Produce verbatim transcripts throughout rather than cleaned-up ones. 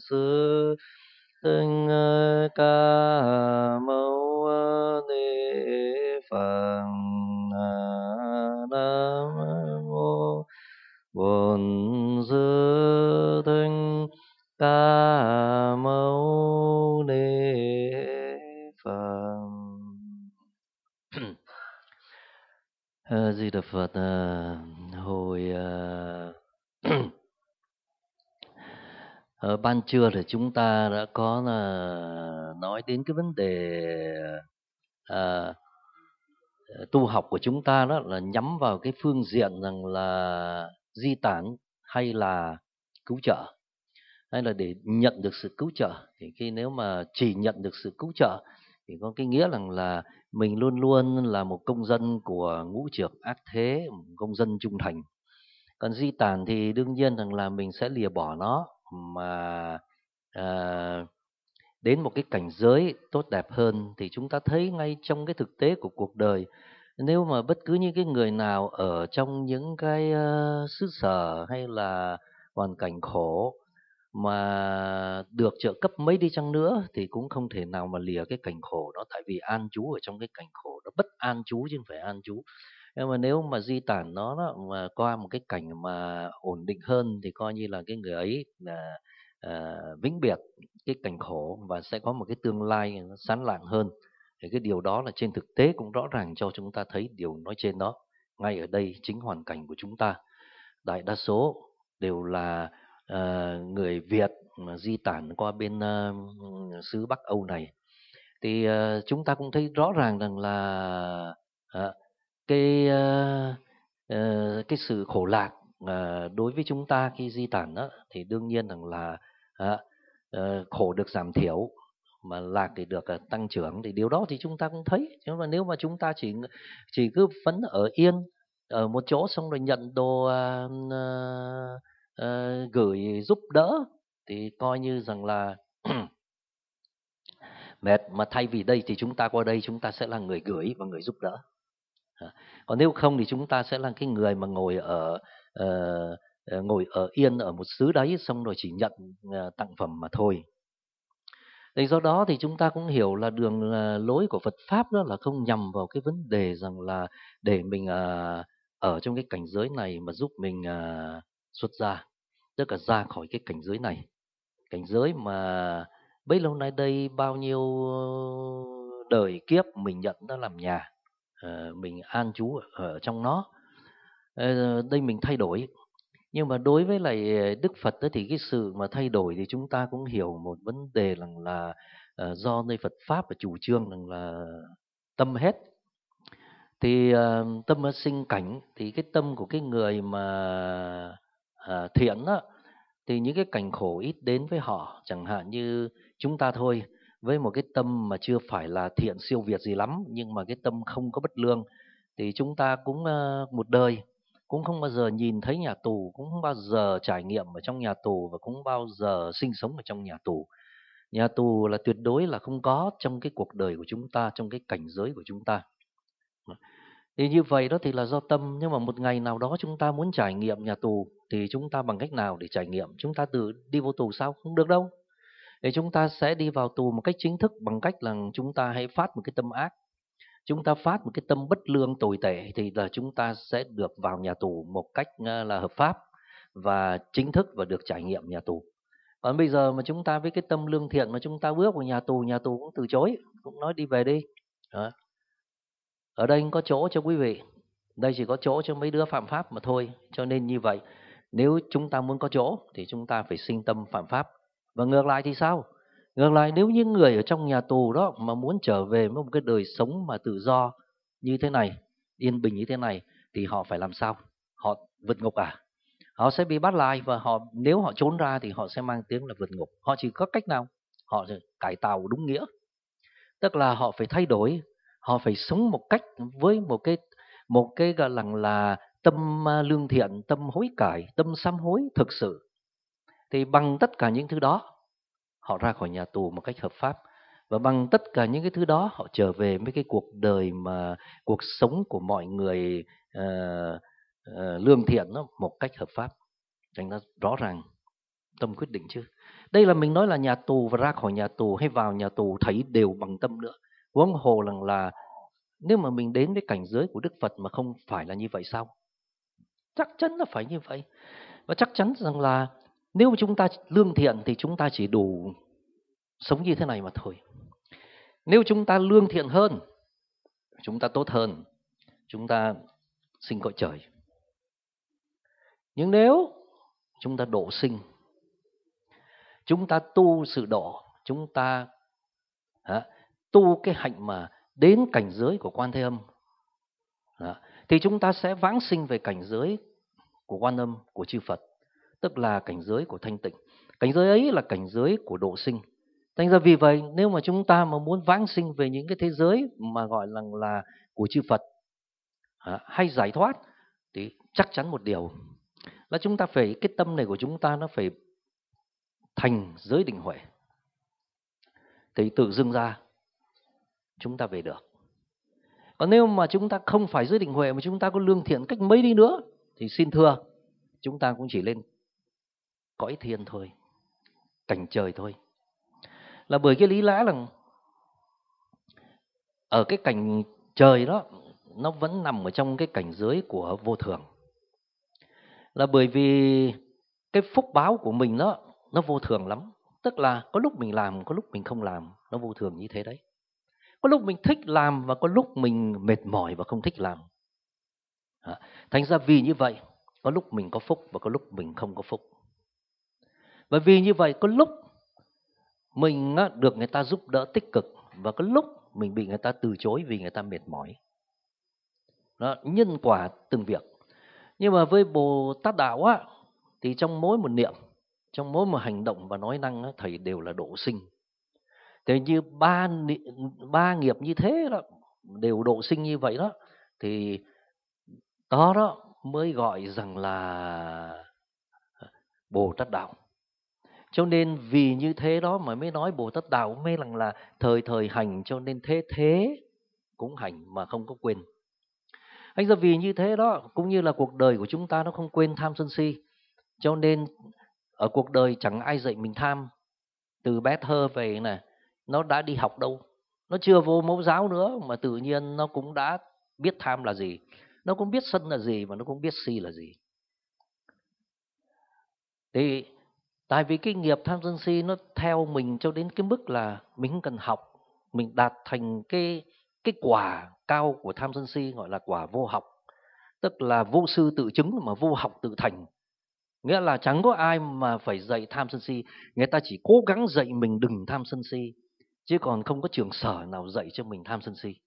sư thích ca mâu ni Phật. Nam mô Bổn Sư Thích Ca Mâu Ni Phật. Di Đà Phật. Hồi ở ban trưa thì chúng ta đã có là nói đến cái vấn đề à, tu học của chúng ta, đó là nhắm vào cái phương diện rằng là di tản hay là cứu trợ, hay là để nhận được sự cứu trợ. Thì khi nếu mà chỉ nhận được sự cứu trợ thì có cái nghĩa rằng là mình luôn luôn là một công dân của ngũ trược ác thế, một công dân trung thành. Còn di tản thì đương nhiên rằng là mình sẽ lìa bỏ nó mà à, đến một cái cảnh giới tốt đẹp hơn. Thì chúng ta thấy ngay trong cái thực tế của cuộc đời, nếu mà bất cứ những cái người nào ở trong những cái uh, xứ sở hay là hoàn cảnh khổ mà được trợ cấp mấy đi chăng nữa thì cũng không thể nào mà lìa cái cảnh khổ đó, tại vì an trú ở trong cái cảnh khổ đó, bất an trú chứ không phải an trú. Nhưng mà nếu mà di tản nó đó, mà qua một cái cảnh mà ổn định hơn thì coi như là cái người ấy là à, vĩnh biệt cái cảnh khổ và sẽ có một cái tương lai nó sáng lạng hơn. Thì cái điều đó là trên thực tế cũng rõ ràng cho chúng ta thấy điều nói trên đó. Ngay ở đây chính hoàn cảnh của chúng ta, đại đa số đều là uh, người Việt mà di tản qua bên uh, xứ Bắc Âu này. Thì uh, chúng ta cũng thấy rõ ràng rằng là uh, cái uh, uh, cái sự khổ lạc uh, đối với chúng ta khi di tản đó, thì đương nhiên rằng là uh, uh, khổ được giảm thiểu mà lạc thì được uh, tăng trưởng. Thì điều đó thì chúng ta cũng thấy. Nhưng mà nếu mà chúng ta chỉ chỉ cứ phấn ở yên ở một chỗ xong rồi nhận đồ uh, uh, uh, gửi giúp đỡ thì coi như rằng là mệt. Mà thay vì đây thì chúng ta qua đây chúng ta sẽ là người gửi và người giúp đỡ. Còn nếu không thì chúng ta sẽ là cái người mà ngồi ở uh, ngồi ở yên ở một xứ đấy xong rồi chỉ nhận uh, tặng phẩm mà thôi. Thì do đó thì chúng ta cũng hiểu là đường uh, lối của Phật pháp đó là không nhằm vào cái vấn đề rằng là để mình uh, ở trong cái cảnh giới này mà giúp mình uh, xuất gia, tức là ra khỏi cái cảnh giới này, cảnh giới mà bấy lâu nay đây bao nhiêu đời kiếp mình nhận nó làm nhà, uh, mình an trú ở trong nó. Uh, đây mình thay đổi. Nhưng mà đối với lại Đức Phật đó, thì cái sự mà thay đổi thì chúng ta cũng hiểu một vấn đề rằng là uh, do nơi Phật pháp và chủ trương rằng là tâm hết. Thì uh, tâm sinh cảnh, thì cái tâm của cái người mà uh, thiện đó, thì những cái cảnh khổ ít đến với họ. Chẳng hạn như chúng ta thôi, với một cái tâm mà chưa phải là thiện siêu việt gì lắm, nhưng mà cái tâm không có bất lương, thì chúng ta cũng uh, một đời cũng không bao giờ nhìn thấy nhà tù, cũng không bao giờ trải nghiệm ở trong nhà tù, và cũng bao giờ sinh sống ở trong nhà tù. Nhà tù là tuyệt đối là không có trong cái cuộc đời của chúng ta, trong cái cảnh giới của chúng ta. Thì như vậy đó thì là do tâm. Nhưng mà một ngày nào đó chúng ta muốn trải nghiệm nhà tù thì chúng ta bằng cách nào để trải nghiệm? Chúng ta tự đi vô tù sao? Không được đâu. Thì chúng ta sẽ đi vào tù một cách chính thức bằng cách là chúng ta hãy phát một cái tâm ác, chúng ta phát một cái tâm bất lương tồi tệ, thì là chúng ta sẽ được vào nhà tù một cách là hợp pháp và chính thức và được trải nghiệm nhà tù. Còn bây giờ mà chúng ta với cái tâm lương thiện mà chúng ta bước vào nhà tù, nhà tù cũng từ chối, cũng nói đi về đi. Đó. Ở đây không có chỗ cho quý vị, đây chỉ có chỗ cho mấy đứa phạm pháp mà thôi. Cho nên như vậy, nếu chúng ta muốn có chỗ thì chúng ta phải sinh tâm phạm pháp. Và ngược lại thì sao? Ngược lại, nếu những người ở trong nhà tù đó mà muốn trở về với một cái đời sống mà tự do như thế này, yên bình như thế này, thì họ phải làm sao? Họ vượt ngục à? Họ sẽ bị bắt lại, và họ nếu họ trốn ra thì họ sẽ mang tiếng là vượt ngục. Họ chỉ có cách nào? Họ sẽ cải tạo đúng nghĩa. Tức là họ phải thay đổi, họ phải sống một cách với một cái một cái gọi là, là tâm lương thiện, tâm hối cải, tâm sám hối thực sự. Thì bằng tất cả những thứ đó, họ ra khỏi nhà tù một cách hợp pháp, và bằng tất cả những cái thứ đó họ trở về với cái cuộc đời mà cuộc sống của mọi người uh, uh, lương thiện đó, một cách hợp pháp. Thành ra rõ ràng Tâm quyết định chứ. Đây là mình nói là nhà tù và ra khỏi nhà tù hay vào nhà tù thấy đều bằng tâm nữa. Huống hồ rằng là nếu mà mình đến với cảnh giới của Đức Phật mà không phải là như vậy sao? Chắc chắn là phải như vậy. Và chắc chắn rằng là nếu mà chúng ta lương thiện thì chúng ta chỉ đủ sống như thế này mà thôi. Nếu chúng ta lương thiện hơn, chúng ta tốt hơn, chúng ta sinh cõi trời. Nhưng nếu chúng ta độ sinh, chúng ta tu sự độ, chúng ta à, tu cái hạnh mà đến cảnh giới của Quan Thế Âm, à, thì chúng ta sẽ vãng sinh về cảnh giới của Quan Âm, của chư Phật, tức là cảnh giới của thanh tịnh. Cảnh giới ấy là cảnh giới của độ sinh. Thành ra vì vậy, nếu mà chúng ta mà muốn vãng sinh về những cái thế giới mà gọi là, là của chư Phật à, hay giải thoát, thì chắc chắn một điều là chúng ta phải, cái tâm này của chúng ta nó phải thành giới định huệ, thì tự dưng ra chúng ta về được. Còn nếu mà chúng ta không phải giới định huệ mà chúng ta có lương thiện cách mấy đi nữa thì xin thưa, chúng ta cũng chỉ lên cõi thiên thôi, cảnh trời thôi. Là bởi cái lý lẽ là ở cái cảnh trời đó nó vẫn nằm ở trong cái cảnh giới của vô thường. Là bởi vì cái phúc báo của mình đó nó vô thường lắm. Tức là có lúc mình làm, có lúc mình không làm, nó vô thường như thế đấy. Có lúc mình thích làm và có lúc mình mệt mỏi và không thích làm. Thành ra vì như vậy, có lúc mình có phúc và có lúc mình không có phúc. Và vì như vậy, có lúc mình được người ta giúp đỡ tích cực và có lúc mình bị người ta từ chối vì người ta mệt mỏi. Đó, nhân quả từng việc. Nhưng mà với Bồ Tát Đạo á, thì trong mỗi một niệm, trong mỗi một hành động và nói năng á, thầy đều là độ sinh. Thế như ba, ba nghiệp như thế đó, đều độ sinh như vậy đó, thì đó đó mới gọi rằng là Bồ Tát Đạo. Cho nên vì như thế đó mà mới nói Bồ Tát Đạo mới rằng là thời thời hành, cho nên thế thế cũng hành mà không có quên. Anh ra vì như thế đó, cũng như là cuộc đời của chúng ta nó không quên tham sân si. Cho nên ở cuộc đời chẳng ai dạy mình tham. Từ bé thơ về này, nó đã đi học đâu, nó chưa vô mẫu giáo nữa mà tự nhiên nó cũng đã biết tham là gì, nó cũng biết sân là gì và nó cũng biết si là gì. Thì tại vì cái nghiệp tham sân si nó theo mình cho đến cái mức là mình không cần học, mình đạt thành cái cái quả cao của tham sân si, gọi là quả vô học, tức là vô sư tự chứng mà vô học tự thành. Nghĩa là chẳng có ai mà phải dạy tham sân si, người ta chỉ cố gắng dạy mình đừng tham sân si, chứ còn không có trường sở nào dạy cho mình tham sân si.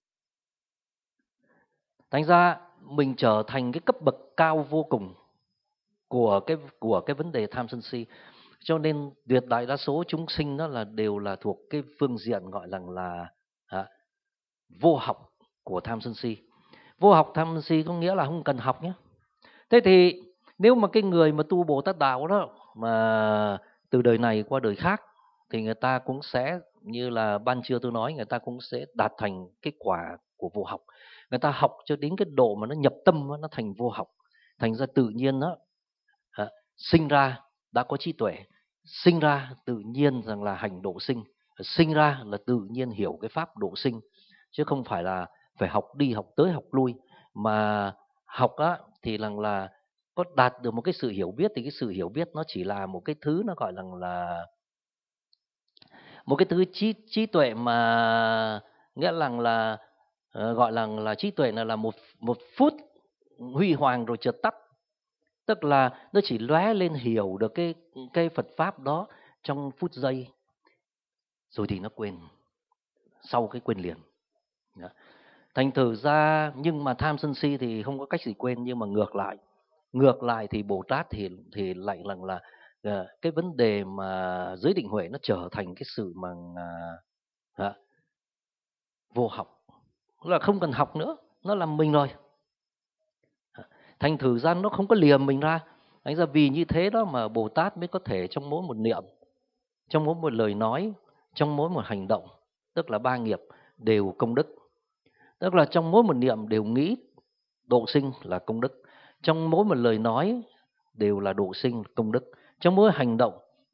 Thành ra mình trở thành cái cấp bậc cao vô cùng của cái của cái vấn đề tham sân si. Cho nên tuyệt đại đa số chúng sinh đó là đều là thuộc cái phương diện gọi là là à, vô học của tham sân si. Vô học tham sân si có nghĩa là không cần học nhé. Thế thì nếu mà cái người mà tu Bồ Tát Đạo đó mà từ đời này qua đời khác thì người ta cũng sẽ, như là ban trưa tôi nói, người ta cũng sẽ đạt thành cái quả của vô học. Người ta học cho đến cái độ mà nó nhập tâm, nó thành vô học. Thành ra tự nhiên đó, sinh ra đã có trí tuệ, sinh ra tự nhiên rằng là hành độ sinh, sinh ra là tự nhiên hiểu cái pháp độ sinh, chứ không phải là phải học đi học tới học lui. Mà học á thì rằng là có đạt được một cái sự hiểu biết, thì cái sự hiểu biết nó chỉ là một cái thứ nó gọi là là một cái thứ trí trí tuệ mà nghĩa là là uh, gọi là là trí tuệ là là một một phút huy hoàng rồi chợt tắt. Tức là nó chỉ lóe lên hiểu được cái cái Phật pháp đó trong phút giây, rồi thì nó quên, sau cái quên liền. Đó. Thành thử ra, nhưng mà tham sân si thì không có cách gì quên, nhưng mà ngược lại, ngược lại thì Bồ Tát thì thì lại rằng là, là cái vấn đề mà giới định huệ nó trở thành cái sự mà à, vô học, là không cần học nữa, nó làm mình rồi. Thành thử ra nó không có liềm mình ra. Thành ra vì như thế đó mà Bồ Tát mới có thể trong mỗi một niệm, trong mỗi một lời nói, trong mỗi một hành động, tức là ba nghiệp đều công đức. Tức là trong mỗi một niệm đều nghĩ độ sinh là công đức, trong mỗi một lời nói đều là độ sinh công đức, trong mỗi hành động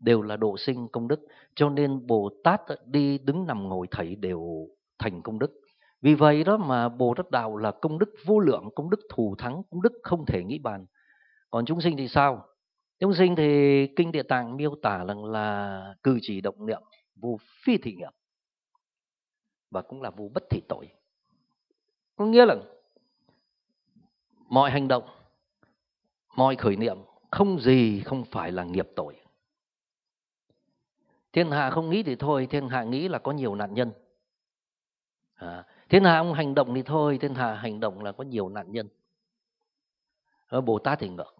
đều là độ sinh công đức. Cho nên Bồ Tát đi đứng nằm ngồi thảy đều thành công đức. Vì vậy đó mà Bồ Tát đạo là công đức vô lượng, công đức thù thắng, công đức không thể nghĩ bàn. Còn chúng sinh thì sao? Chúng sinh thì Kinh Địa Tạng miêu tả rằng là cử chỉ động niệm vô phi thị nghiệp, và cũng là vô bất thị tội. Có nghĩa là mọi hành động, mọi khởi niệm không gì không phải là nghiệp tội. Thiên hạ không nghĩ thì thôi, thiên hạ nghĩ là có nhiều nạn nhân. À, thiên hạ không hành động thì thôi, thiên hạ hành động là có nhiều nạn nhân. Ở Bồ Tát thì ngược.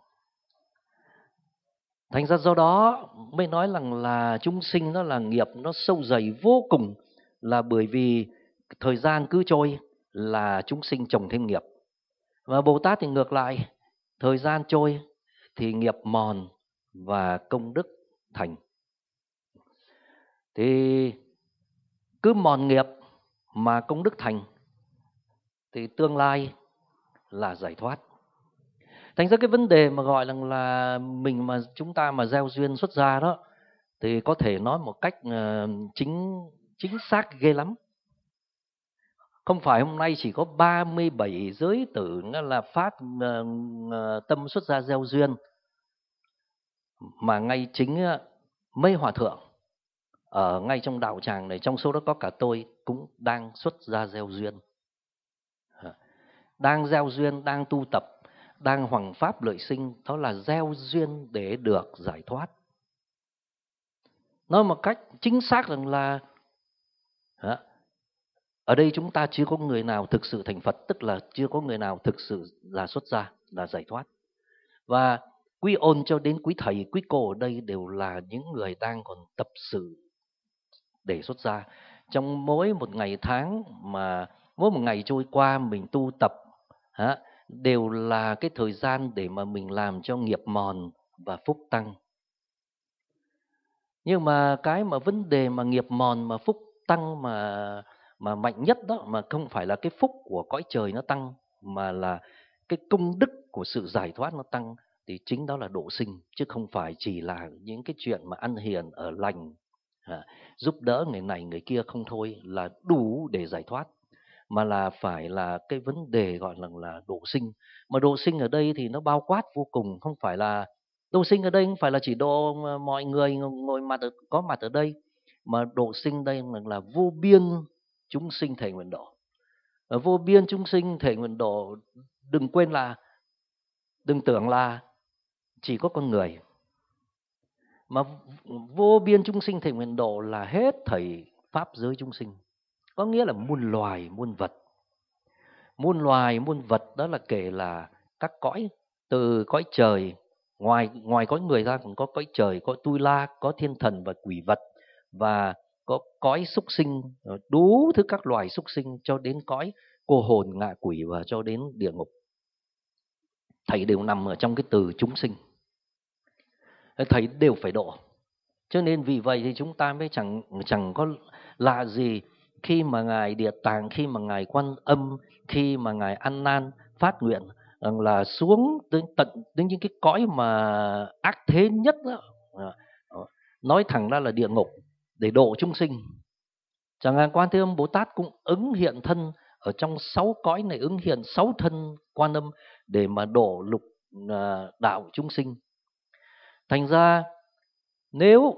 Thành ra do đó mới nói rằng là chúng sinh nó là nghiệp nó sâu dày vô cùng, là bởi vì thời gian cứ trôi là chúng sinh trồng thêm nghiệp. Và Bồ Tát thì ngược lại, thời gian trôi thì nghiệp mòn và công đức thành. Thì cứ mòn nghiệp mà công đức thành thì tương lai là giải thoát. Thành ra cái vấn đề mà gọi là, là mình mà chúng ta mà gieo duyên xuất gia đó, thì có thể nói một cách uh, chính chính xác ghê lắm. Không phải hôm nay chỉ có ba mươi bảy giới tử là phát uh, uh, tâm xuất gia gieo duyên, mà ngay chính uh, mấy hòa thượng ở ngay trong đạo tràng này, trong số đó có cả tôi, cũng đang xuất gia gieo duyên, đang gieo duyên, đang tu tập, đang hoằng pháp lợi sinh. Đó là gieo duyên để được giải thoát. Nói một cách chính xác rằng là ở đây chúng ta chưa có người nào thực sự thành Phật, tức là chưa có người nào thực sự là xuất gia, là giải thoát. Và quý ôn cho đến quý thầy, quý cô ở đây đều là những người đang còn tập sự để xuất gia. Trong mỗi một ngày tháng mà mỗi một ngày trôi qua mình tu tập đều là cái thời gian để mà mình làm cho nghiệp mòn và phúc tăng. Nhưng mà cái mà vấn đề mà nghiệp mòn mà phúc tăng mà mà mạnh nhất đó, mà không phải là cái phúc của cõi trời nó tăng, mà là cái công đức của sự giải thoát nó tăng, thì chính đó là độ sinh, chứ không phải chỉ là những cái chuyện mà ăn hiền ở lành, à, giúp đỡ người này người kia không thôi là đủ để giải thoát, mà là phải là cái vấn đề gọi là, là độ sinh. Mà độ sinh ở đây thì nó bao quát vô cùng, không phải là độ sinh ở đây không phải là chỉ độ mọi người ngồi mặt ở, có mặt ở đây, mà độ sinh đây là, là vô biên chúng sinh thể nguyện độ. Ở vô biên chúng sinh thể nguyện độ, đừng quên là, đừng tưởng là chỉ có con người, mà vô biên chúng sinh thể nguyện độ là hết thảy pháp giới chúng sinh, có nghĩa là muôn loài muôn vật. Muôn loài muôn vật đó là kể là các cõi, từ cõi trời, ngoài ngoài cõi người ra còn có cõi trời, có tu la, có thiên thần và quỷ vật, và có cõi súc sinh, đủ thứ các loài súc sinh, cho đến cõi cô hồn ngạ quỷ và cho đến địa ngục. Thầy đều nằm ở trong cái từ chúng sinh, thầy đều phải độ. Cho nên vì vậy thì chúng ta mới chẳng chẳng có lạ gì khi mà ngài Địa Tạng, khi mà ngài Quan Âm, khi mà ngài An Nan phát nguyện rằng là xuống đến tận đến những cái cõi mà ác thế nhất đó, nói thẳng ra là địa ngục, để độ chúng sinh. Chẳng hạn Quan Thế Âm Bồ Tát cũng ứng hiện thân ở trong sáu cõi này, ứng hiện sáu thân Quan Âm để mà độ lục đạo chúng sinh. Thành ra nếu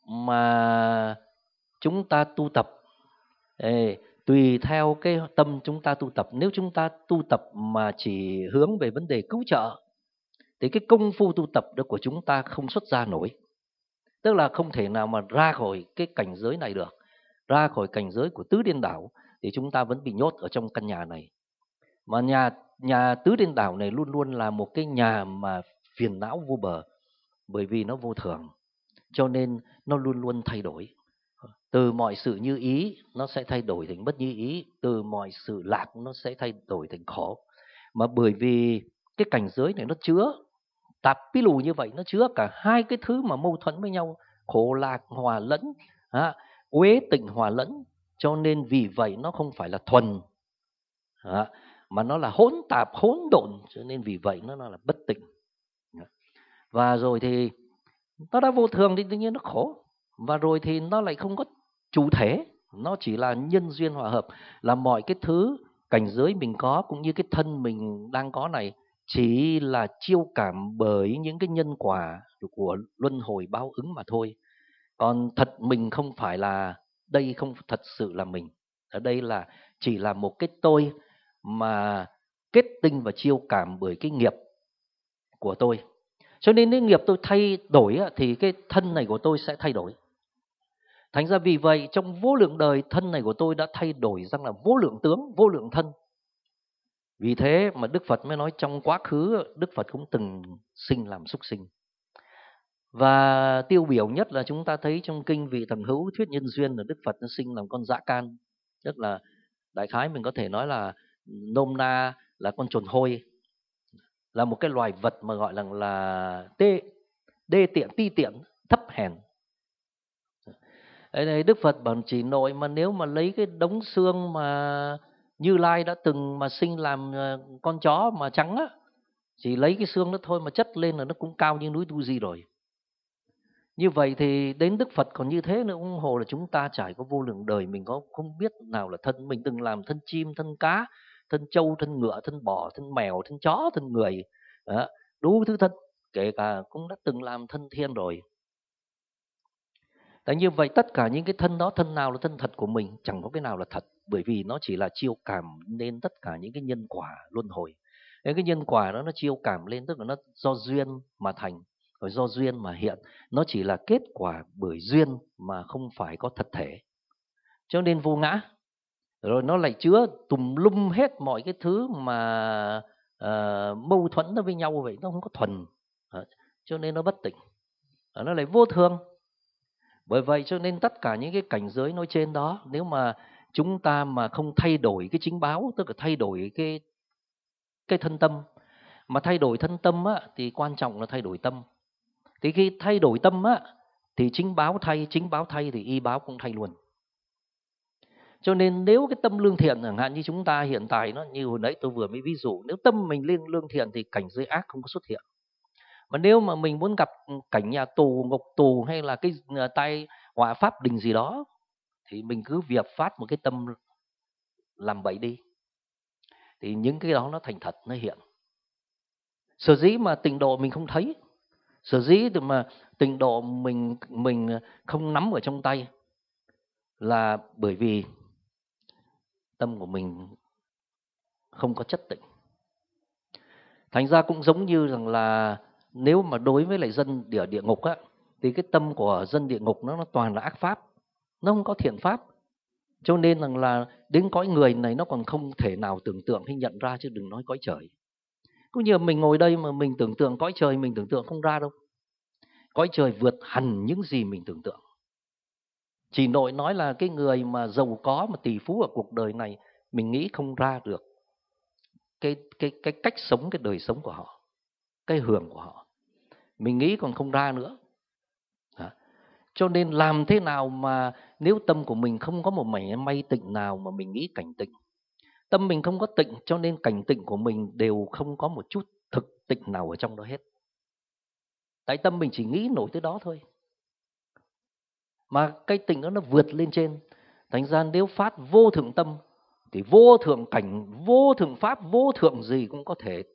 mà chúng ta tu tập, ê, tùy theo cái tâm chúng ta tu tập, nếu chúng ta tu tập mà chỉ hướng về vấn đề cứu trợ, thì cái công phu tu tập đó của chúng ta không xuất ra nổi. Tức là không thể nào mà ra khỏi cái cảnh giới này được, ra khỏi cảnh giới của tứ điên đảo, thì chúng ta vẫn bị nhốt ở trong căn nhà này. Mà nhà nhà tứ điên đảo này luôn luôn là một cái nhà mà phiền não vô bờ, bởi vì nó vô thường, cho nên nó luôn luôn thay đổi. Từ mọi sự như ý nó sẽ thay đổi thành bất như ý, từ mọi sự lạc nó sẽ thay đổi thành khổ. Mà bởi vì cái cảnh giới này nó chứa tạp pí lù như vậy, nó chứa cả hai cái thứ mà mâu thuẫn với nhau, khổ lạc hòa lẫn, à, uế tịnh hòa lẫn, cho nên vì vậy nó không phải là thuần, à, mà nó là hỗn tạp hỗn độn, cho nên vì vậy nó là bất tịnh. Và rồi thì Nó đã vô thường thì tự nhiên nó khổ. Và rồi thì nó lại không có chủ thể, nó chỉ là nhân duyên hòa hợp. Là mọi cái thứ cảnh giới mình có cũng như cái thân mình đang có này chỉ là chiêu cảm bởi những cái nhân quả của luân hồi báo ứng mà thôi. Còn thật mình không phải là, đây không thật sự là mình. Ở đây là chỉ là một cái tôi mà kết tinh và chiêu cảm bởi cái nghiệp của tôi. Cho nên nếu nghiệp tôi thay đổi thì cái thân này của tôi sẽ thay đổi. Thành ra vì vậy trong vô lượng đời, thân này của tôi đã thay đổi rằng là vô lượng tướng, vô lượng thân. Vì thế mà Đức Phật mới nói trong quá khứ Đức Phật cũng từng sinh làm súc sinh. Và tiêu biểu nhất là chúng ta thấy trong kinh Vị Thần Hữu thuyết nhân duyên là Đức Phật nó sinh làm con dã can. Tức là đại khái mình có thể nói là nôm na là con trồn hôi, là một cái loài vật mà gọi là là tê, đê tiện, ti tiện, thấp hèn. Đây Đức Phật bảo chỉ nội mà nếu mà lấy cái đống xương mà Như Lai đã từng mà sinh làm con chó mà trắng á, chỉ lấy cái xương đó thôi mà chất lên là nó cũng cao như núi Tu Di rồi. Như vậy thì đến Đức Phật còn như thế nữa, ủng hộ là chúng ta trải qua vô lượng đời, mình có không biết nào là thân. Mình từng làm thân chim, thân cá, thân trâu, thân ngựa, thân bò, thân mèo, thân chó, thân người, đó, đủ thứ thân, kể cả cũng đã từng làm thân thiên rồi. Tại như vậy tất cả những cái thân đó, thân nào là thân thật của mình, chẳng có cái nào là thật, bởi vì nó chỉ là chiêu cảm nên tất cả những cái nhân quả luân hồi. Nên cái nhân quả đó nó chiêu cảm lên, tức là nó do duyên mà thành, rồi do duyên mà hiện. Nó chỉ là kết quả bởi duyên mà không phải có thật thể. Cho nên vô ngã. Rồi nó lại chứa tùm lum hết mọi cái thứ mà uh, mâu thuẫn nó với nhau vậy, nó không có thuần. Cho nên nó bất tịnh. Nó lại vô thường. Bởi vậy cho nên tất cả những cái cảnh giới nói trên đó, nếu mà chúng ta mà không thay đổi cái chính báo, tức là thay đổi cái cái thân tâm, mà thay đổi thân tâm á, thì quan trọng là thay đổi tâm. Thì khi thay đổi tâm á, thì chính báo thay, chính báo thay thì y báo cũng thay luôn. Cho nên nếu cái tâm lương thiện, chẳng hạn như chúng ta hiện tại nó như hồi nãy tôi vừa mới ví dụ, nếu tâm mình lên lương thiện thì cảnh giới ác không có xuất hiện. Mà nếu mà mình muốn gặp cảnh nhà tù, ngục tù hay là cái tai họa pháp đình gì đó, thì mình cứ việc phát một cái tâm làm bậy đi, thì những cái đó nó thành thật, nó hiện. Sở dĩ mà tịnh độ mình không thấy, sở dĩ mà tịnh độ mình mình không nắm ở trong tay, là bởi vì tâm của mình không có chất tịnh. Thành ra cũng giống như rằng là nếu mà đối với lại dân địa địa ngục á, thì cái tâm của dân địa ngục nó, nó toàn là ác pháp, nó không có thiện pháp. Cho nên rằng là đến cõi người này nó còn không thể nào tưởng tượng hay nhận ra, chứ đừng nói cõi trời. Cũng như mình ngồi đây mà mình tưởng tượng cõi trời, mình tưởng tượng không ra đâu. Cõi trời vượt hẳn những gì mình tưởng tượng. Chỉ nội nói là cái người mà giàu có mà tỷ phú ở cuộc đời này, mình nghĩ không ra được cái cái cái cách sống, cái đời sống của họ, cái hưởng của họ, mình nghĩ còn không ra nữa. À, cho nên làm thế nào mà nếu tâm của mình không có một mảy may tịnh nào mà mình nghĩ cảnh tịnh, tâm mình không có tịnh, cho nên cảnh tịnh của mình đều không có một chút thực tịnh nào ở trong đó hết. Tại tâm mình chỉ nghĩ nổi tới đó thôi, mà cái tịnh đó nó vượt lên trên. Thành ra nếu phát vô thượng tâm thì vô thượng cảnh, vô thượng pháp, vô thượng gì cũng có thể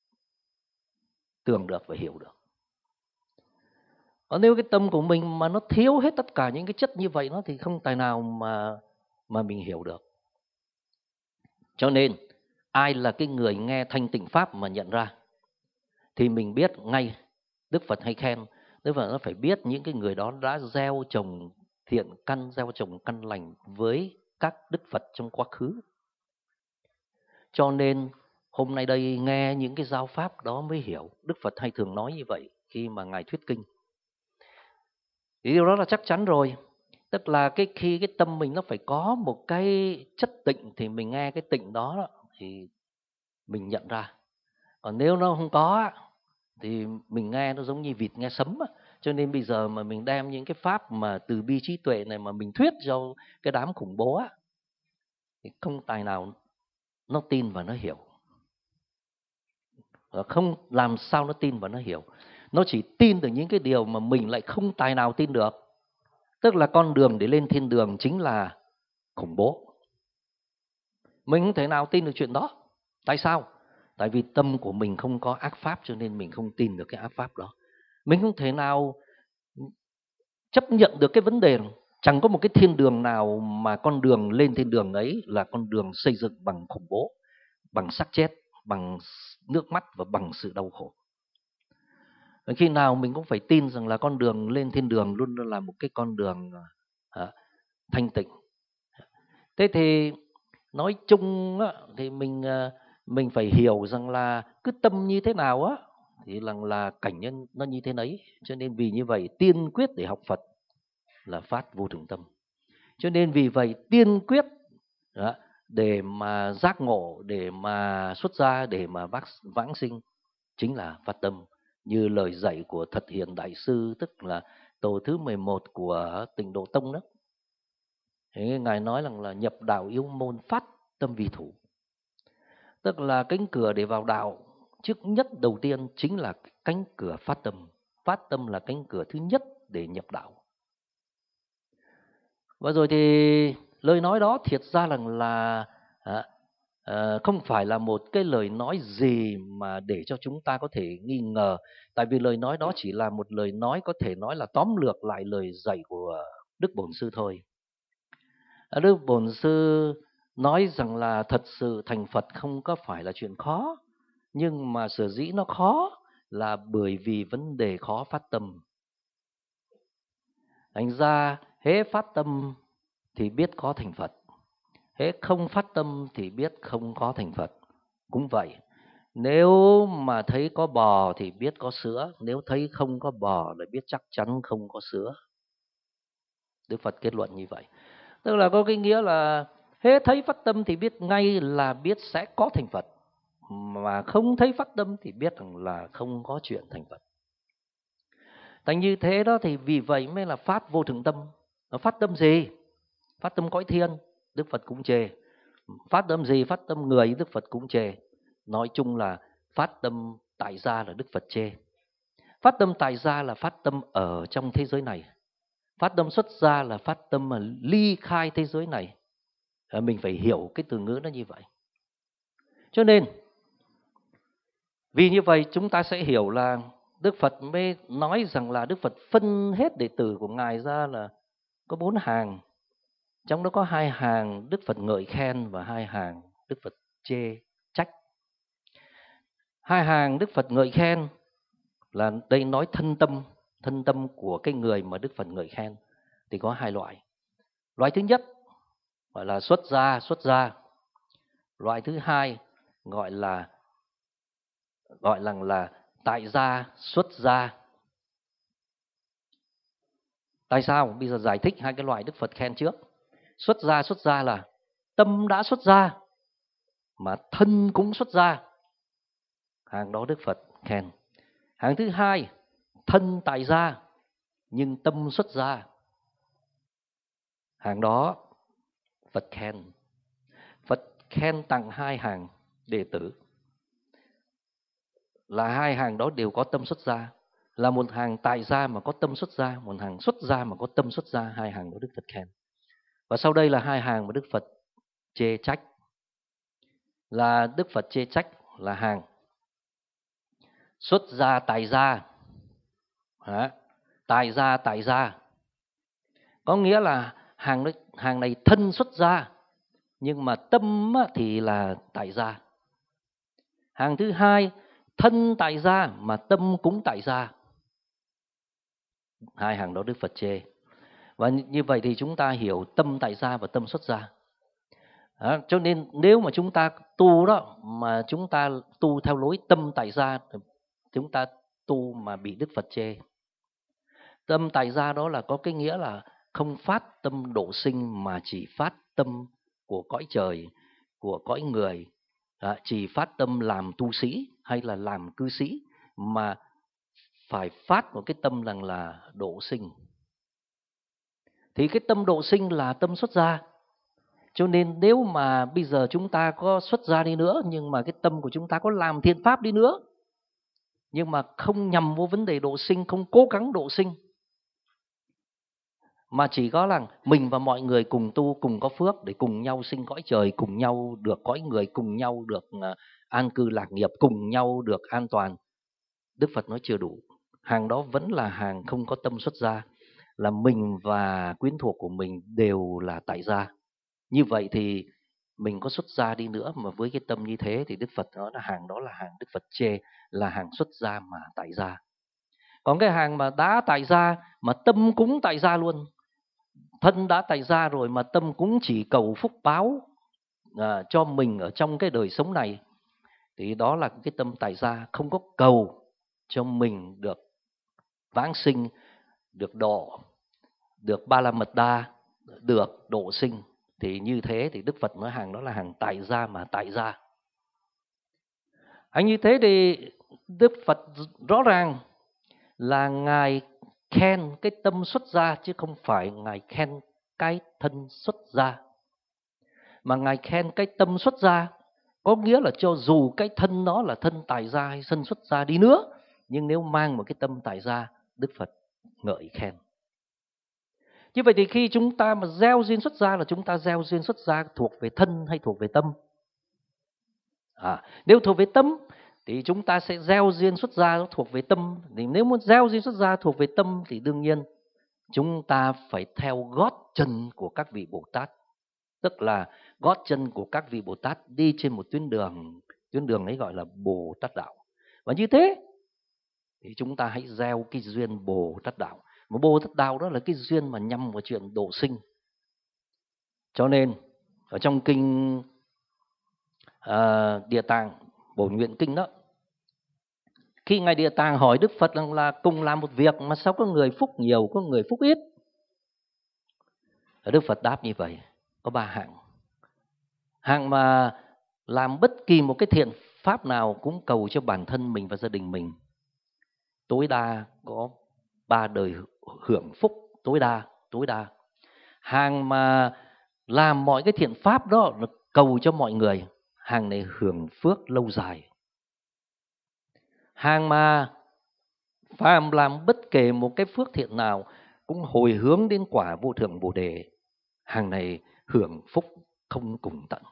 tưởng được và hiểu được. Còn nếu cái tâm của mình mà nó thiếu hết tất cả những cái chất như vậy, nó thì không tài nào mà mà mình hiểu được. Cho nên ai là cái người nghe thanh tịnh pháp mà nhận ra thì mình biết ngay. Đức Phật hay khen, Đức Phật nó phải biết những cái người đó đã gieo trồng thiện căn, gieo trồng căn lành với các đức Phật trong quá khứ. Cho nên hôm nay đây nghe những cái giáo pháp đó mới hiểu. Đức Phật hay thường nói như vậy khi mà Ngài thuyết kinh. Thì điều đó là chắc chắn rồi. Tức là cái khi cái tâm mình nó phải có một cái chất tịnh thì mình nghe cái tịnh đó, đó thì mình nhận ra. Còn nếu nó không có thì mình nghe nó giống như vịt nghe sấm. Cho nên bây giờ mà mình đem những cái pháp mà từ bi trí tuệ này mà mình thuyết cho cái đám khủng bố á, thì không tài nào nó tin và nó hiểu. Không làm sao nó tin và nó hiểu. Nó chỉ tin được những cái điều mà mình lại không tài nào tin được. Tức là con đường để lên thiên đường chính là khủng bố. Mình không thể nào tin được chuyện đó. Tại sao? Tại vì tâm của mình không có ác pháp, cho nên mình không tin được cái ác pháp đó. Mình không thể nào chấp nhận được cái vấn đề này. Chẳng có một cái thiên đường nào mà con đường lên thiên đường ấy là con đường xây dựng bằng khủng bố, bằng xác chết, bằng nước mắt và bằng sự đau khổ. Khi nào mình cũng phải tin rằng là con đường lên thiên đường luôn là một cái con đường à, thanh tịnh. Thế thì nói chung á, thì mình mình phải hiểu rằng là cứ tâm như thế nào á thì là là cảnh nhân nó như thế nấy. Cho nên vì như vậy tiên quyết để học Phật là phát vô thường tâm. Cho nên vì vậy tiên quyết đó, để mà giác ngộ, để mà xuất gia, để mà vãng sinh chính là phát tâm. Như lời dạy của Thật Hiền Đại Sư, tức là tổ thứ mười một của Tịnh Độ Tông đó. Thế Ngài nói rằng là nhập đạo yếu môn phát tâm vì thủ. Tức là cánh cửa để vào đạo trước nhất đầu tiên chính là cánh cửa phát tâm. Phát tâm là cánh cửa thứ nhất để nhập đạo. Và rồi thì lời nói đó thiệt ra rằng là à, à, không phải là một cái lời nói gì mà để cho chúng ta có thể nghi ngờ. Tại vì lời nói đó chỉ là một lời nói có thể nói là tóm lược lại lời dạy của Đức Bổn Sư thôi. Đức Bổn Sư nói rằng là thật sự thành Phật không có phải là chuyện khó. Nhưng mà sở dĩ nó khó là bởi vì vấn đề khó phát tâm. Thành ra hễ phát tâm thì biết có thành Phật, hễ không phát tâm thì biết không có thành Phật. Cũng vậy, nếu mà thấy có bò thì biết có sữa, nếu thấy không có bò là biết chắc chắn không có sữa. Đức Phật kết luận như vậy. Tức là có cái nghĩa là hễ thấy phát tâm thì biết ngay là biết sẽ có thành Phật, mà không thấy phát tâm thì biết rằng là không có chuyện thành Phật. Thành như thế đó thì vì vậy mới là phát vô thường tâm. Phát tâm gì? Phát tâm cõi thiên, Đức Phật cũng chê. Phát tâm gì? Phát tâm người, Đức Phật cũng chê. Nói chung là phát tâm tại gia là Đức Phật chê. Phát tâm tại gia là phát tâm ở trong thế giới này. Phát tâm xuất gia là phát tâm mà ly khai thế giới này. Mình phải hiểu cái từ ngữ nó như vậy. Cho nên vì như vậy chúng ta sẽ hiểu là Đức Phật mới nói rằng là Đức Phật phân hết đệ tử của Ngài ra là có bốn hàng. Trong đó có hai hàng Đức Phật ngợi khen và hai hàng Đức Phật chê trách. Hai hàng Đức Phật ngợi khen là đây nói thân tâm, thân tâm của cái người mà Đức Phật ngợi khen thì có hai loại. Loại thứ nhất gọi là xuất gia, xuất gia. Loại thứ hai gọi là gọi là là tại gia, xuất gia. Tại sao? Bây giờ giải thích hai cái loại Đức Phật khen trước. Xuất gia, xuất gia là tâm đã xuất gia mà thân cũng xuất gia. Hàng đó Đức Phật khen. Hàng thứ hai, thân tại gia nhưng tâm xuất gia. Hàng đó Phật khen. Phật khen tặng hai hàng đệ tử. Là hai hàng đó đều có tâm xuất gia. Là một hàng tại gia mà có tâm xuất gia, một hàng xuất gia mà có tâm xuất gia. Hai hàng đó Đức Phật khen. Và sau đây là hai hàng mà Đức Phật chê trách. Là Đức Phật chê trách là hàng xuất gia tại gia. Hả? Tại gia tại gia. Có nghĩa là hàng, hàng này thân xuất gia nhưng mà tâm thì là tại gia. Hàng thứ hai, thân tại gia mà tâm cũng tại gia. Hai hàng đó Đức Phật chê. Và như vậy thì chúng ta hiểu tâm tại gia và tâm xuất gia. Đó, cho nên nếu mà chúng ta tu đó, mà chúng ta tu theo lối tâm tại gia, chúng ta tu mà bị Đức Phật chê. Tâm tại gia đó là có cái nghĩa là không phát tâm độ sinh mà chỉ phát tâm của cõi trời, của cõi người. À, chỉ phát tâm làm tu sĩ hay là làm cư sĩ, mà phải phát một cái tâm rằng là độ sinh. Thì cái tâm độ sinh là tâm xuất gia. Cho nên nếu mà bây giờ chúng ta có xuất gia đi nữa, nhưng mà cái tâm của chúng ta có làm thiện pháp đi nữa, nhưng mà không nhằm vô vấn đề độ sinh, không cố gắng độ sinh, mà chỉ có là mình và mọi người cùng tu, cùng có phước để cùng nhau sinh cõi trời, cùng nhau được cõi người, cùng nhau được an cư lạc nghiệp, cùng nhau được an toàn. Đức Phật nói chưa đủ. Hàng đó vẫn là hàng không có tâm xuất gia, là mình và quyến thuộc của mình đều là tại gia. Như vậy thì mình có xuất gia đi nữa mà với cái tâm như thế thì Đức Phật nói là hàng đó là hàng Đức Phật chê là hàng xuất gia mà tại gia. Còn cái hàng mà đã tại gia mà tâm cũng tại gia luôn, thân đã tại gia rồi mà tâm cũng chỉ cầu phúc báo à, cho mình ở trong cái đời sống này, thì đó là cái tâm tại gia, không có cầu cho mình được vãng sinh, được độ, được ba la mật đa, được độ sinh. Thì như thế thì Đức Phật nói hàng đó là hàng tại gia mà tại gia. Anh như thế thì Đức Phật rõ ràng là Ngài khen cái tâm xuất gia, chứ không phải Ngài khen cái thân xuất gia. Mà Ngài khen cái tâm xuất gia, có nghĩa là cho dù cái thân đó là thân tại gia hay thân xuất gia đi nữa, nhưng nếu mang một cái tâm tại gia, Đức Phật ngợi khen. Như vậy thì khi chúng ta mà gieo duyên xuất gia là chúng ta gieo duyên xuất gia thuộc về thân hay thuộc về tâm? À, nếu thuộc về tâm thì chúng ta sẽ gieo duyên xuất gia thuộc về tâm. Thì nếu muốn gieo duyên xuất gia thuộc về tâm thì đương nhiên chúng ta phải theo gót chân của các vị Bồ Tát. Tức là gót chân của các vị Bồ Tát đi trên một tuyến đường, tuyến đường ấy gọi là Bồ Tát đạo. Và như thế thì chúng ta hãy gieo cái duyên Bồ Tát đạo. Mà Bồ Tát đạo đó là cái duyên mà nhằm vào chuyện độ sinh. Cho nên ở trong kinh uh, Địa Tạng Bổn Nguyện Kinh đó, khi Ngài Địa Tạng hỏi Đức Phật rằng là cùng làm một việc mà sao có người phúc nhiều, có người phúc ít, Đức Phật đáp như vậy, có ba hạng. Hạng mà làm bất kỳ một cái thiện pháp nào cũng cầu cho bản thân mình và gia đình mình, tối đa có ba đời hưởng phúc, tối đa, tối đa. Hàng mà làm mọi cái thiện pháp đó là cầu cho mọi người, hàng này hưởng phước lâu dài. Hàng mà phàm làm bất kể một cái phước thiện nào cũng hồi hướng đến quả vô thượng Bồ Đề, hàng này hưởng phúc không cùng tận.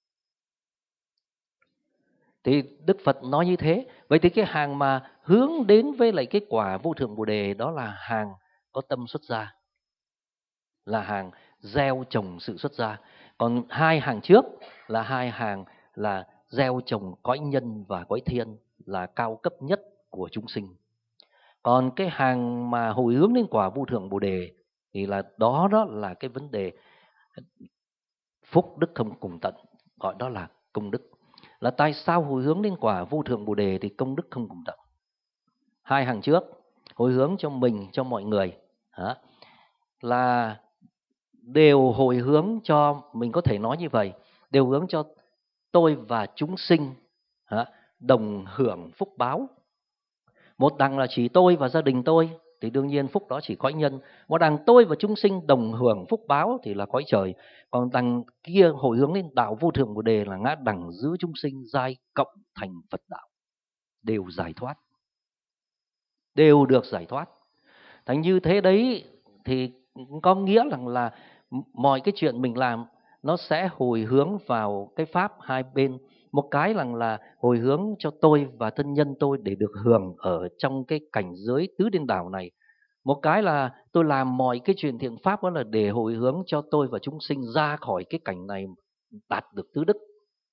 Thì Đức Phật nói như thế. Vậy thì cái hàng mà hướng đến với lại cái quả vô thượng Bồ Đề đó là hàng có tâm xuất gia, là hàng gieo trồng sự xuất gia. Còn hai hàng trước là hai hàng là gieo trồng cõi nhân và cõi thiên, là cao cấp nhất của chúng sinh. Còn cái hàng mà hồi hướng đến quả vô thượng Bồ Đề thì là đó đó là cái vấn đề phúc đức không cùng tận, gọi đó là công đức. Là tại sao hồi hướng đến quả vô thượng Bồ Đề thì công đức không cùng tận? Hai hàng trước hồi hướng cho mình, cho mọi người hả? Là đều hồi hướng cho, mình có thể nói như vậy, đều hướng cho tôi và chúng sinh hả? Đồng hưởng phúc báo. Một đằng là chỉ tôi và gia đình tôi thì đương nhiên phúc đó chỉ cõi nhân. Một đằng tôi và chúng sinh đồng hưởng phúc báo thì là cõi trời. Còn đằng kia hồi hướng lên đạo vô thượng Bồ Đề là ngã đẳng giữ chúng sinh giai cộng thành Phật đạo, đều giải thoát, đều được giải thoát. Thành như thế đấy thì có nghĩa rằng là mọi cái chuyện mình làm nó sẽ hồi hướng vào cái pháp hai bên. Một cái rằng là hồi hướng cho tôi và thân nhân tôi để được hưởng ở trong cái cảnh giới tứ điên đảo này. Một cái là tôi làm mọi cái chuyện thiện pháp đó là để hồi hướng cho tôi và chúng sinh ra khỏi cái cảnh này, đạt được tứ đức.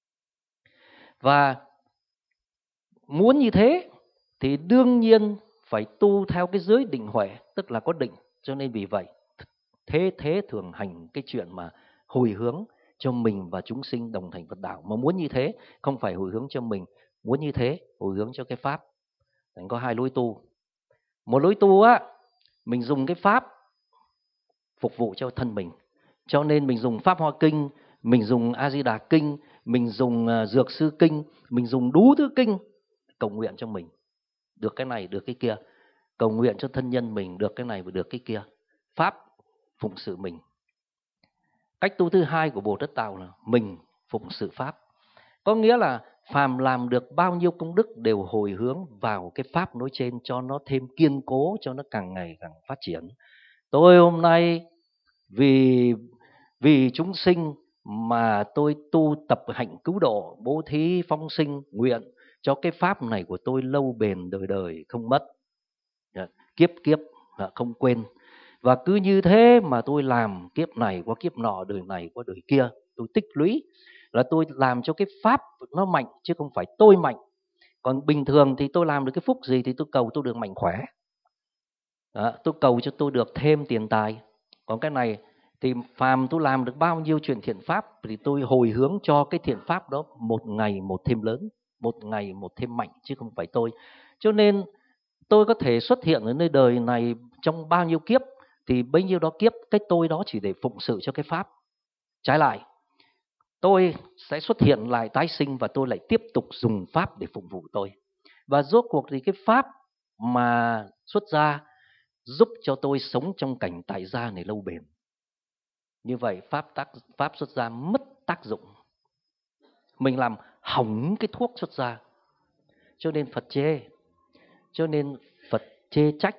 Và muốn như thế thì đương nhiên phải tu theo cái giới định huệ, tức là có định. Cho nên vì vậy thế thế thường hành cái chuyện mà hồi hướng cho mình và chúng sinh đồng thành Phật đạo. Mà muốn như thế không phải hồi hướng cho mình, muốn như thế hồi hướng cho cái pháp. Thành có hai lối tu. Một lối tu á, mình dùng cái pháp phục vụ cho thân mình, cho nên mình dùng Pháp Hoa Kinh, mình dùng A Di Đà Kinh, mình dùng uh, Dược Sư Kinh, mình dùng đủ thứ kinh cầu nguyện cho mình được cái này, được cái kia, cầu nguyện cho thân nhân mình được cái này và được cái kia. Pháp phụng sự mình. Cách tu thứ hai của Bồ Tát Đạo là mình phụng sự pháp. Có nghĩa là phàm làm được bao nhiêu công đức đều hồi hướng vào cái pháp nói trên cho nó thêm kiên cố, cho nó càng ngày càng phát triển. Tôi hôm nay vì vì chúng sinh mà tôi tu tập hạnh cứu độ, bố thí phóng sinh, nguyện cho cái pháp này của tôi lâu bền đời đời không mất, kiếp kiếp không quên. Và cứ như thế mà tôi làm kiếp này qua kiếp nọ, đời này qua đời kia, tôi tích lũy là tôi làm cho cái pháp nó mạnh chứ không phải tôi mạnh. Còn bình thường thì tôi làm được cái phúc gì thì tôi cầu tôi được mạnh khỏe. Đó, tôi cầu cho tôi được thêm tiền tài. Còn cái này thì phàm tôi làm được bao nhiêu chuyện thiện pháp thì tôi hồi hướng cho cái thiện pháp đó một ngày một thêm lớn, một ngày một thêm mạnh chứ không phải tôi. Cho nên tôi có thể xuất hiện ở nơi đời này trong bao nhiêu kiếp thì bấy nhiêu đó kiếp cái tôi đó chỉ để phụng sự cho cái pháp. Trái lại, tôi sẽ xuất hiện lại tái sinh và tôi lại tiếp tục dùng pháp để phục vụ tôi. Và rốt cuộc thì cái pháp mà xuất ra giúp cho tôi sống trong cảnh tại gia này lâu bền. Như vậy pháp tác pháp xuất ra mất tác dụng. Mình làm hỏng cái thuốc xuất ra. Cho nên Phật chê. Cho nên Phật chê trách.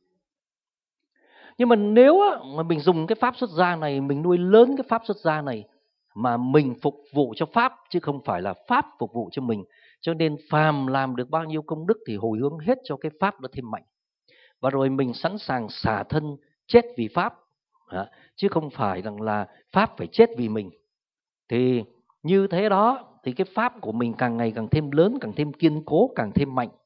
Nhưng mà nếu mà mình dùng cái pháp xuất gia này, mình nuôi lớn cái pháp xuất gia này mà mình phục vụ cho pháp chứ không phải là pháp phục vụ cho mình. Cho nên phàm làm được bao nhiêu công đức thì hồi hướng hết cho cái pháp đó thêm mạnh. Và rồi mình sẵn sàng xả thân chết vì pháp, chứ không phải rằng là pháp phải chết vì mình. Thì như thế đó thì cái pháp của mình càng ngày càng thêm lớn, càng thêm kiên cố, càng thêm mạnh.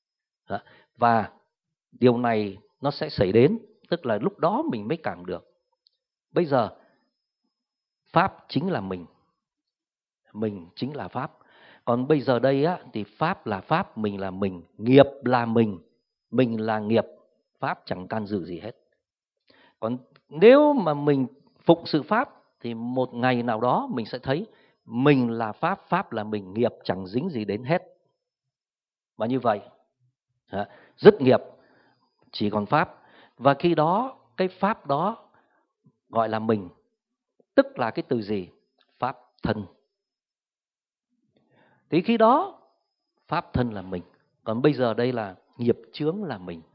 Và điều này nó sẽ xảy đến, tức là lúc đó mình mới cảm được. Bây giờ pháp chính là mình, mình chính là pháp. Còn bây giờ đây á, thì pháp là pháp, mình là mình, nghiệp là mình, mình là nghiệp, pháp chẳng can dự gì hết. Còn nếu mà mình phụng sự pháp thì một ngày nào đó mình sẽ thấy mình là pháp, pháp là mình, nghiệp chẳng dính gì đến hết. Và như vậy dứt nghiệp chỉ còn pháp. Và khi đó cái pháp đó gọi là mình, tức là cái từ gì? Pháp thân. Thì khi đó pháp thân là mình. Còn bây giờ đây là nghiệp chướng là mình.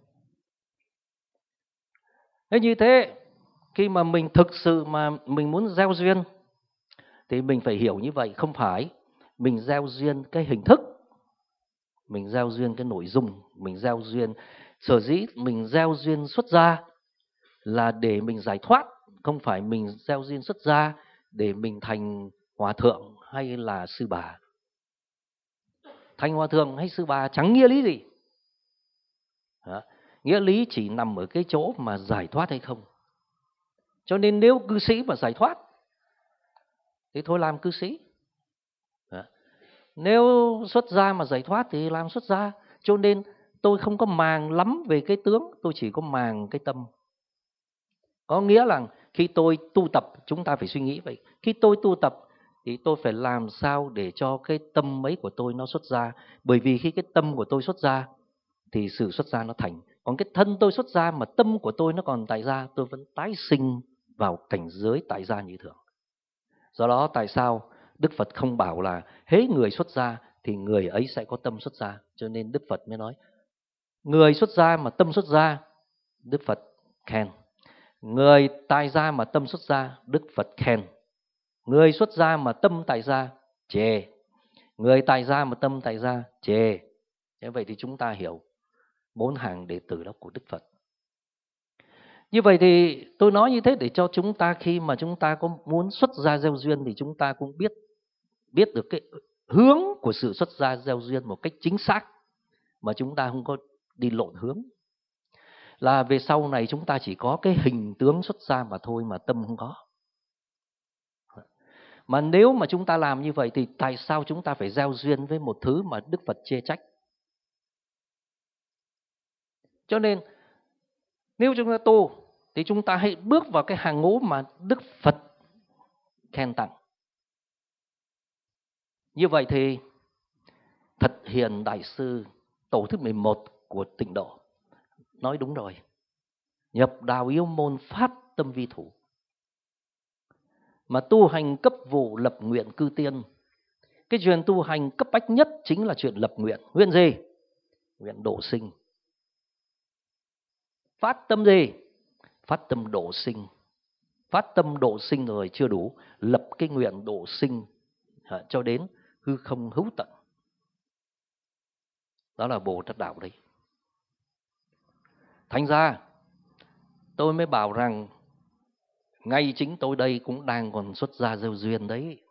Thế như thế, khi mà mình thực sự mà mình muốn gieo duyên thì mình phải hiểu như vậy. Không phải mình gieo duyên cái hình thức, mình gieo duyên cái nội dung, mình gieo duyên. Sở dĩ mình gieo duyên xuất gia là để mình giải thoát, không phải mình gieo duyên xuất gia để mình thành hòa thượng hay là sư bà. Thành hòa thượng hay sư bà chẳng nghĩa lý gì. Đó. Nghĩa lý chỉ nằm ở cái chỗ mà giải thoát hay không. Cho nên nếu cư sĩ mà giải thoát thì thôi làm cư sĩ. Đó. Nếu xuất gia mà giải thoát thì làm xuất gia. Cho nên tôi không có màng lắm về cái tướng, tôi chỉ có màng cái tâm. Có nghĩa là khi tôi tu tập, chúng ta phải suy nghĩ vậy. Khi tôi tu tập thì tôi phải làm sao để cho cái tâm ấy của tôi nó xuất ra. Bởi vì khi cái tâm của tôi xuất ra thì sự xuất ra nó thành. Còn cái thân tôi xuất ra mà tâm của tôi nó còn tại gia, tôi vẫn tái sinh vào cảnh giới tại gia như thường. Do đó tại sao Đức Phật không bảo là hễ người xuất gia thì người ấy sẽ có tâm xuất gia. Cho nên Đức Phật mới nói người xuất gia mà tâm xuất gia, Đức Phật khen. Người tại gia mà tâm xuất gia, Đức Phật khen. Người xuất gia mà tâm tại gia, chê. Người tại gia mà tâm tại gia, chê. Như vậy thì chúng ta hiểu bốn hàng đệ tử đó của Đức Phật. Như vậy thì tôi nói như thế để cho chúng ta khi mà chúng ta có muốn xuất gia gieo duyên thì chúng ta cũng biết biết được cái hướng của sự xuất gia gieo duyên một cách chính xác, mà chúng ta không có đi lộn hướng. Là về sau này chúng ta chỉ có cái hình tướng xuất gia mà thôi, mà tâm không có. Mà nếu mà chúng ta làm như vậy thì tại sao chúng ta phải gieo duyên với một thứ mà Đức Phật chê trách? Cho nên nếu chúng ta tu thì chúng ta hãy bước vào cái hàng ngũ mà Đức Phật khen tặng. Như vậy thì Thật Hiền Đại Sư tổ thứ mười một của Tịnh Độ nói đúng rồi. Nhập đạo yêu môn phát tâm vi thủ, mà tu hành cấp vụ lập nguyện cư tiên, Cái chuyện tu hành cấp bách nhất chính là chuyện lập nguyện. Nguyện gì? Nguyện độ sinh. Phát tâm gì? Phát tâm độ sinh. Phát tâm độ sinh rồi chưa đủ, lập cái nguyện độ sinh cho đến hư không hữu tận. Đó là Bồ Tát đạo đấy. Thành ra tôi mới bảo rằng ngay chính tôi đây cũng đang còn xuất gia gieo duyên đấy.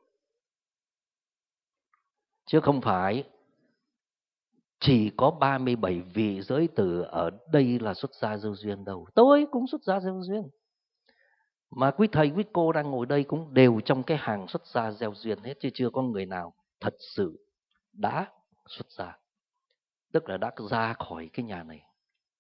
Chứ không phải chỉ có ba mươi bảy vị giới tử ở đây là xuất gia gieo duyên đâu. Tôi cũng xuất gia gieo duyên. Mà quý thầy quý cô đang ngồi đây cũng đều trong cái hàng xuất gia gieo duyên hết. Chứ chưa có người nào thật sự đã xuất gia. Tức là đã ra khỏi cái nhà này.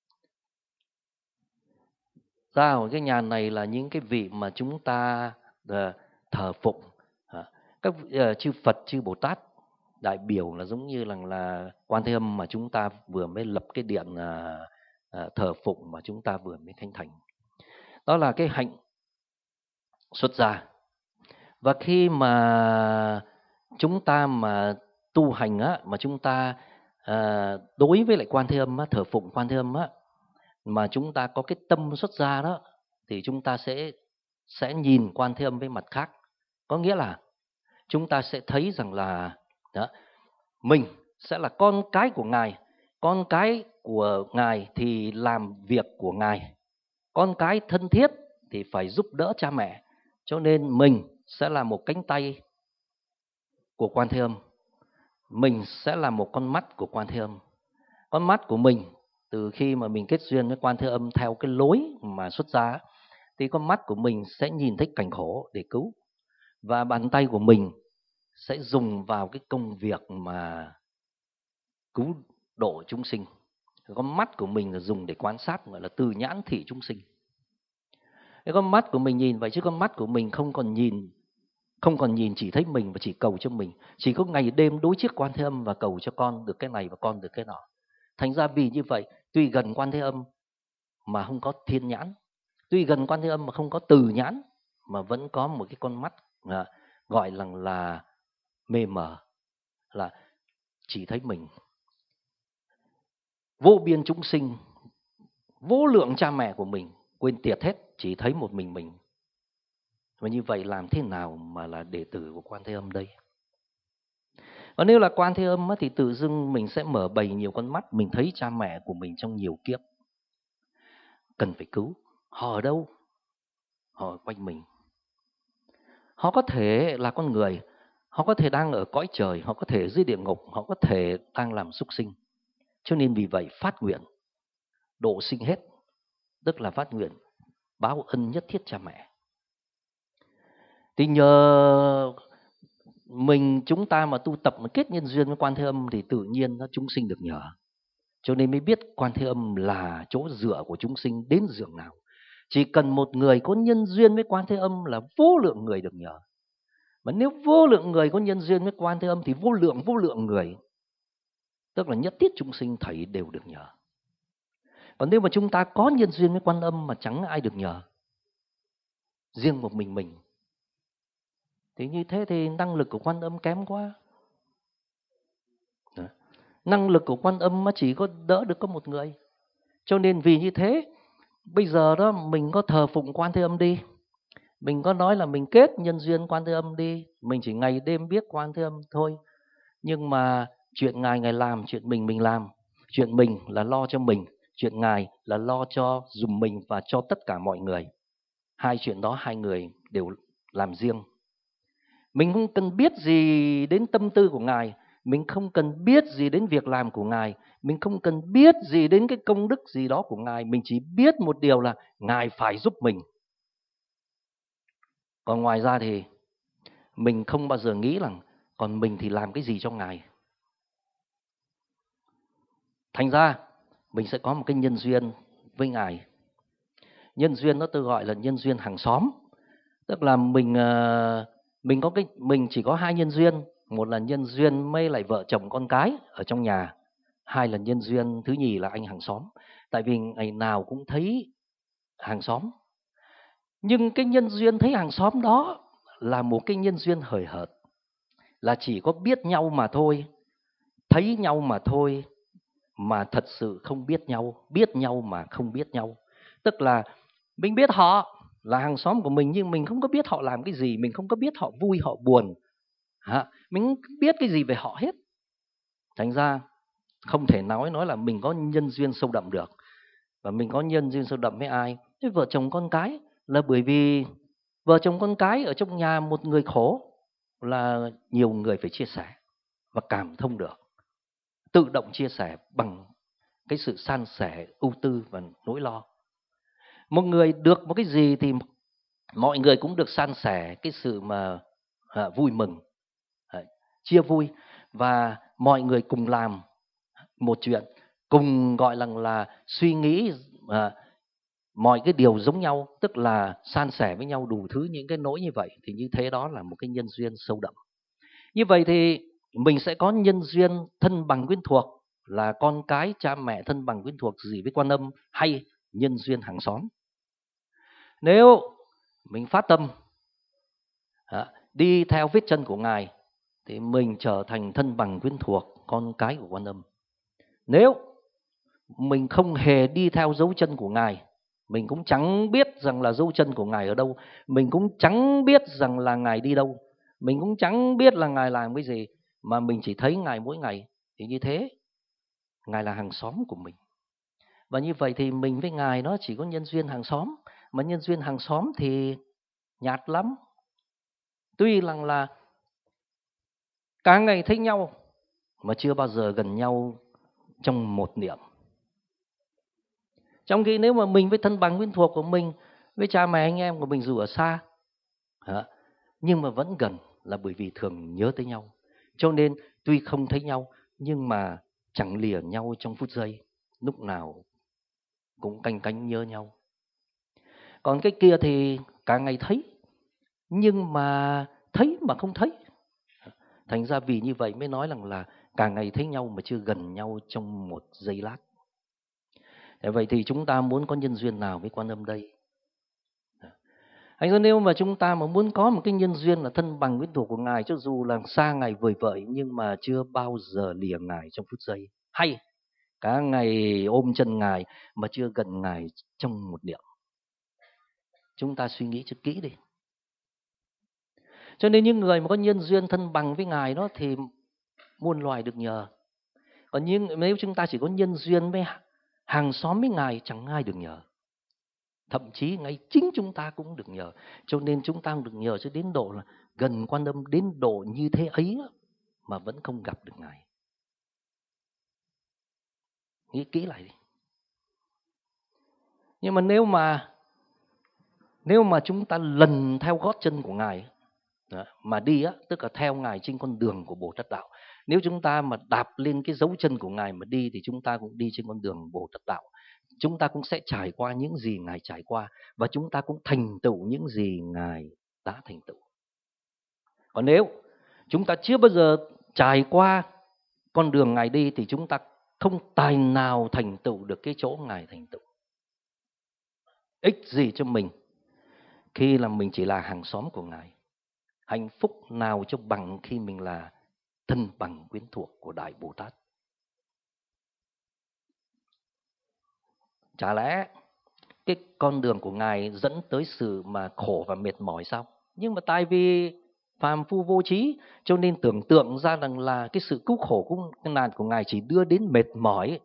Ra khỏi cái nhà này là những cái vị mà chúng ta thờ phụng. Các chư Phật, chư Bồ Tát đại biểu là giống như là, là Quan Thế Âm mà chúng ta vừa mới lập cái điện à, à, thờ phụng mà chúng ta vừa mới khánh thành. Đó là cái hạnh xuất gia. Và khi mà chúng ta mà tu hành á, mà chúng ta à, đối với lại Quan Thế Âm á, thờ phụng Quan Thế Âm á, mà chúng ta có cái tâm xuất gia đó, thì chúng ta sẽ sẽ nhìn Quan Thế Âm với mặt khác. Có nghĩa là chúng ta sẽ thấy rằng là đó, mình sẽ là con cái của Ngài. Con cái của Ngài thì làm việc của Ngài. Con cái thân thiết thì phải giúp đỡ cha mẹ. Cho nên mình sẽ là một cánh tay của Quan Thế Âm. Mình sẽ là một con mắt của Quan Thế Âm. Con mắt của mình từ khi mà mình kết duyên với Quan Thế Âm theo cái lối mà xuất gia, thì con mắt của mình sẽ nhìn thấy cảnh khổ để cứu. Và bàn tay của mình sẽ dùng vào cái công việc mà cứu độ chúng sinh. Con mắt của mình là dùng để quan sát, gọi là từ nhãn thị chúng sinh. Cái con mắt của mình nhìn vậy, chứ con mắt của mình không còn nhìn, không còn nhìn chỉ thấy mình và chỉ cầu cho mình. Chỉ có ngày đêm đối chiếc Quan Thế Âm và cầu cho con được cái này và con được cái nọ. Thành ra vì như vậy, tuy gần Quan Thế Âm mà không có thiên nhãn, tuy gần Quan Thế Âm mà không có từ nhãn, mà vẫn có một cái con mắt à, gọi là, là mê mờ, là chỉ thấy mình. Vô biên chúng sinh, vô lượng cha mẹ của mình quên tiệt hết, chỉ thấy một mình mình. Và như vậy làm thế nào mà là đệ tử của Quan Thế Âm đây? Và nếu là Quan Thế Âm thì tự dưng mình sẽ mở bày nhiều con mắt, mình thấy cha mẹ của mình trong nhiều kiếp cần phải cứu. Họ ở đâu? Họ ở quanh mình. Họ có thể là con người, họ có thể đang ở cõi trời, họ có thể dưới địa ngục, họ có thể đang làm súc sinh. Cho nên vì vậy phát nguyện độ sinh hết, tức là phát nguyện báo ân nhất thiết cha mẹ. Thì nhờ mình chúng ta mà tu tập mà kết nhân duyên với Quan Thế Âm thì tự nhiên nó chúng sinh được nhờ. Cho nên mới biết Quan Thế Âm là chỗ dựa của chúng sinh đến giường nào. Chỉ cần một người có nhân duyên với Quan Thế Âm là vô lượng người được nhờ. Mà nếu vô lượng người có nhân duyên với Quan Thế Âm thì vô lượng vô lượng người, tức là nhất thiết chúng sinh thảy đều được nhờ. Còn nếu mà chúng ta có nhân duyên với Quan Âm mà chẳng ai được nhờ, riêng một mình mình, thì như thế thì năng lực của Quan Âm kém quá. Năng lực của Quan Âm mà chỉ có đỡ được có một người. Cho nên vì như thế, bây giờ đó mình có thờ phụng Quan Thế Âm đi, mình có nói là mình kết nhân duyên Quan Thế Âm đi, mình chỉ ngày đêm biết Quan Thế Âm thôi. Nhưng mà chuyện Ngài Ngài làm, chuyện mình mình làm. Chuyện mình là lo cho mình, chuyện Ngài là lo cho dùm mình và cho tất cả mọi người. Hai chuyện đó hai người đều làm riêng. Mình không cần biết gì đến tâm tư của Ngài, mình không cần biết gì đến việc làm của Ngài, mình không cần biết gì đến cái công đức gì đó của Ngài, mình chỉ biết một điều là Ngài phải giúp mình. Còn ngoài ra thì mình không bao giờ nghĩ rằng còn mình thì làm cái gì cho Ngài. Thành ra mình sẽ có một cái nhân duyên với Ngài. Nhân duyên nó tôi gọi là nhân duyên hàng xóm. Tức là mình mình có cái mình chỉ có hai nhân duyên, một là nhân duyên với lại vợ chồng con cái ở trong nhà, hai là nhân duyên thứ nhì là anh hàng xóm. Tại vì ngày nào cũng thấy hàng xóm. Nhưng cái nhân duyên thấy hàng xóm đó là một cái nhân duyên hời hợt. là chỉ có biết nhau mà thôi, thấy nhau mà thôi, mà thật sự không biết nhau, biết nhau mà không biết nhau. Tức là mình biết họ là hàng xóm của mình, nhưng mình không có biết họ làm cái gì, mình không có biết họ vui họ buồn, mình không biết cái gì về họ hết. Thành ra không thể nói nói là mình có nhân duyên sâu đậm được. Và mình có nhân duyên sâu đậm với ai? Thế vợ chồng con cái là bởi vì vợ chồng con cái ở trong nhà một người khổ là nhiều người phải chia sẻ và cảm thông được, tự động chia sẻ bằng cái sự san sẻ, ưu tư và nỗi lo. Một người được một cái gì thì mọi người cũng được san sẻ cái sự mà à, vui mừng, à, chia vui, và mọi người cùng làm một chuyện, cùng gọi là là suy nghĩ à, mọi cái điều giống nhau, tức là san sẻ với nhau đủ thứ những cái nỗi như vậy, thì như thế đó là một cái nhân duyên sâu đậm. Như vậy thì mình sẽ có nhân duyên thân bằng quyến thuộc, là con cái, cha mẹ thân bằng quyến thuộc gì với Quan Âm, hay nhân duyên hàng xóm. Nếu mình phát tâm à, đi theo vết chân của Ngài thì mình trở thành thân bằng quyến thuộc, con cái của Quan Âm. Nếu mình không hề đi theo dấu chân của Ngài, mình cũng chẳng biết rằng là dấu chân của Ngài ở đâu, mình cũng chẳng biết rằng là Ngài đi đâu, mình cũng chẳng biết là Ngài làm cái gì, mà mình chỉ thấy Ngài mỗi ngày, thì như thế Ngài là hàng xóm của mình. Và như vậy thì mình với Ngài nó chỉ có nhân duyên hàng xóm, mà nhân duyên hàng xóm thì nhạt lắm. Tuy rằng là cả ngày thấy nhau mà chưa bao giờ gần nhau trong một niệm. Trong khi nếu mà mình với thân bằng quyến thuộc của mình, với cha mẹ anh em của mình dù ở xa, nhưng mà vẫn gần, là bởi vì thường nhớ tới nhau. Cho nên tuy không thấy nhau nhưng mà chẳng lìa nhau trong phút giây, lúc nào cũng canh cánh nhớ nhau. Còn cái kia thì cả ngày thấy, nhưng mà thấy mà không thấy. Thành ra vì như vậy mới nói rằng là cả ngày thấy nhau mà chưa gần nhau trong một giây lát. Vậy thì chúng ta muốn có nhân duyên nào với Quan Âm đây? Anh ơi, nếu mà chúng ta mà muốn có một cái nhân duyên là thân bằng quyến thuộc của Ngài, cho dù là xa Ngài vời vợi nhưng mà chưa bao giờ lìa Ngài trong phút giây, hay cả ngày ôm chân Ngài mà chưa gần Ngài trong một niệm, chúng ta suy nghĩ cho kỹ đi. Cho nên những người mà có nhân duyên thân bằng với Ngài đó thì muôn loài được nhờ. Còn nhưng nếu chúng ta chỉ có nhân duyên với hàng xóm với Ngài, chẳng ai được nhờ. Thậm chí ngay chính chúng ta cũng được nhờ. Cho nên chúng ta được nhờ cho đến độ là gần Quan Âm đến độ như thế ấy mà vẫn không gặp được Ngài. Nghĩ kỹ lại đi. Nhưng mà nếu mà nếu mà chúng ta lần theo gót chân của Ngài đó, mà đi á, tức là theo Ngài trên con đường của Bồ Tát Đạo. Nếu chúng ta mà đạp lên cái dấu chân của Ngài mà đi thì chúng ta cũng đi trên con đường Bồ Tát Đạo. Chúng ta cũng sẽ trải qua những gì Ngài trải qua, và chúng ta cũng thành tựu những gì Ngài đã thành tựu. Còn nếu chúng ta chưa bao giờ trải qua con đường Ngài đi thì chúng ta không tài nào thành tựu được cái chỗ Ngài thành tựu. Ích gì cho mình khi là mình chỉ là hàng xóm của Ngài? Hạnh phúc nào cho bằng khi mình là thân bằng quyến thuộc của Đại Bồ Tát? Chả lẽ cái con đường của Ngài dẫn tới sự mà khổ và mệt mỏi sao? Nhưng mà tại vì phàm phu vô trí, cho nên tưởng tượng ra rằng là cái sự cứu khổ cứu nạn của Ngài chỉ đưa đến mệt mỏi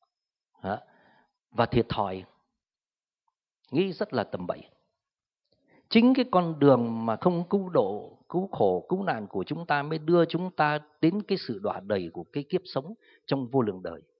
và thiệt thòi. Nghĩ rất là tầm bậy. Chính cái con đường mà không cứu độ, cứu khổ, cứu nạn của chúng ta mới đưa chúng ta đến cái sự đọa đầy của cái kiếp sống trong vô lượng đời.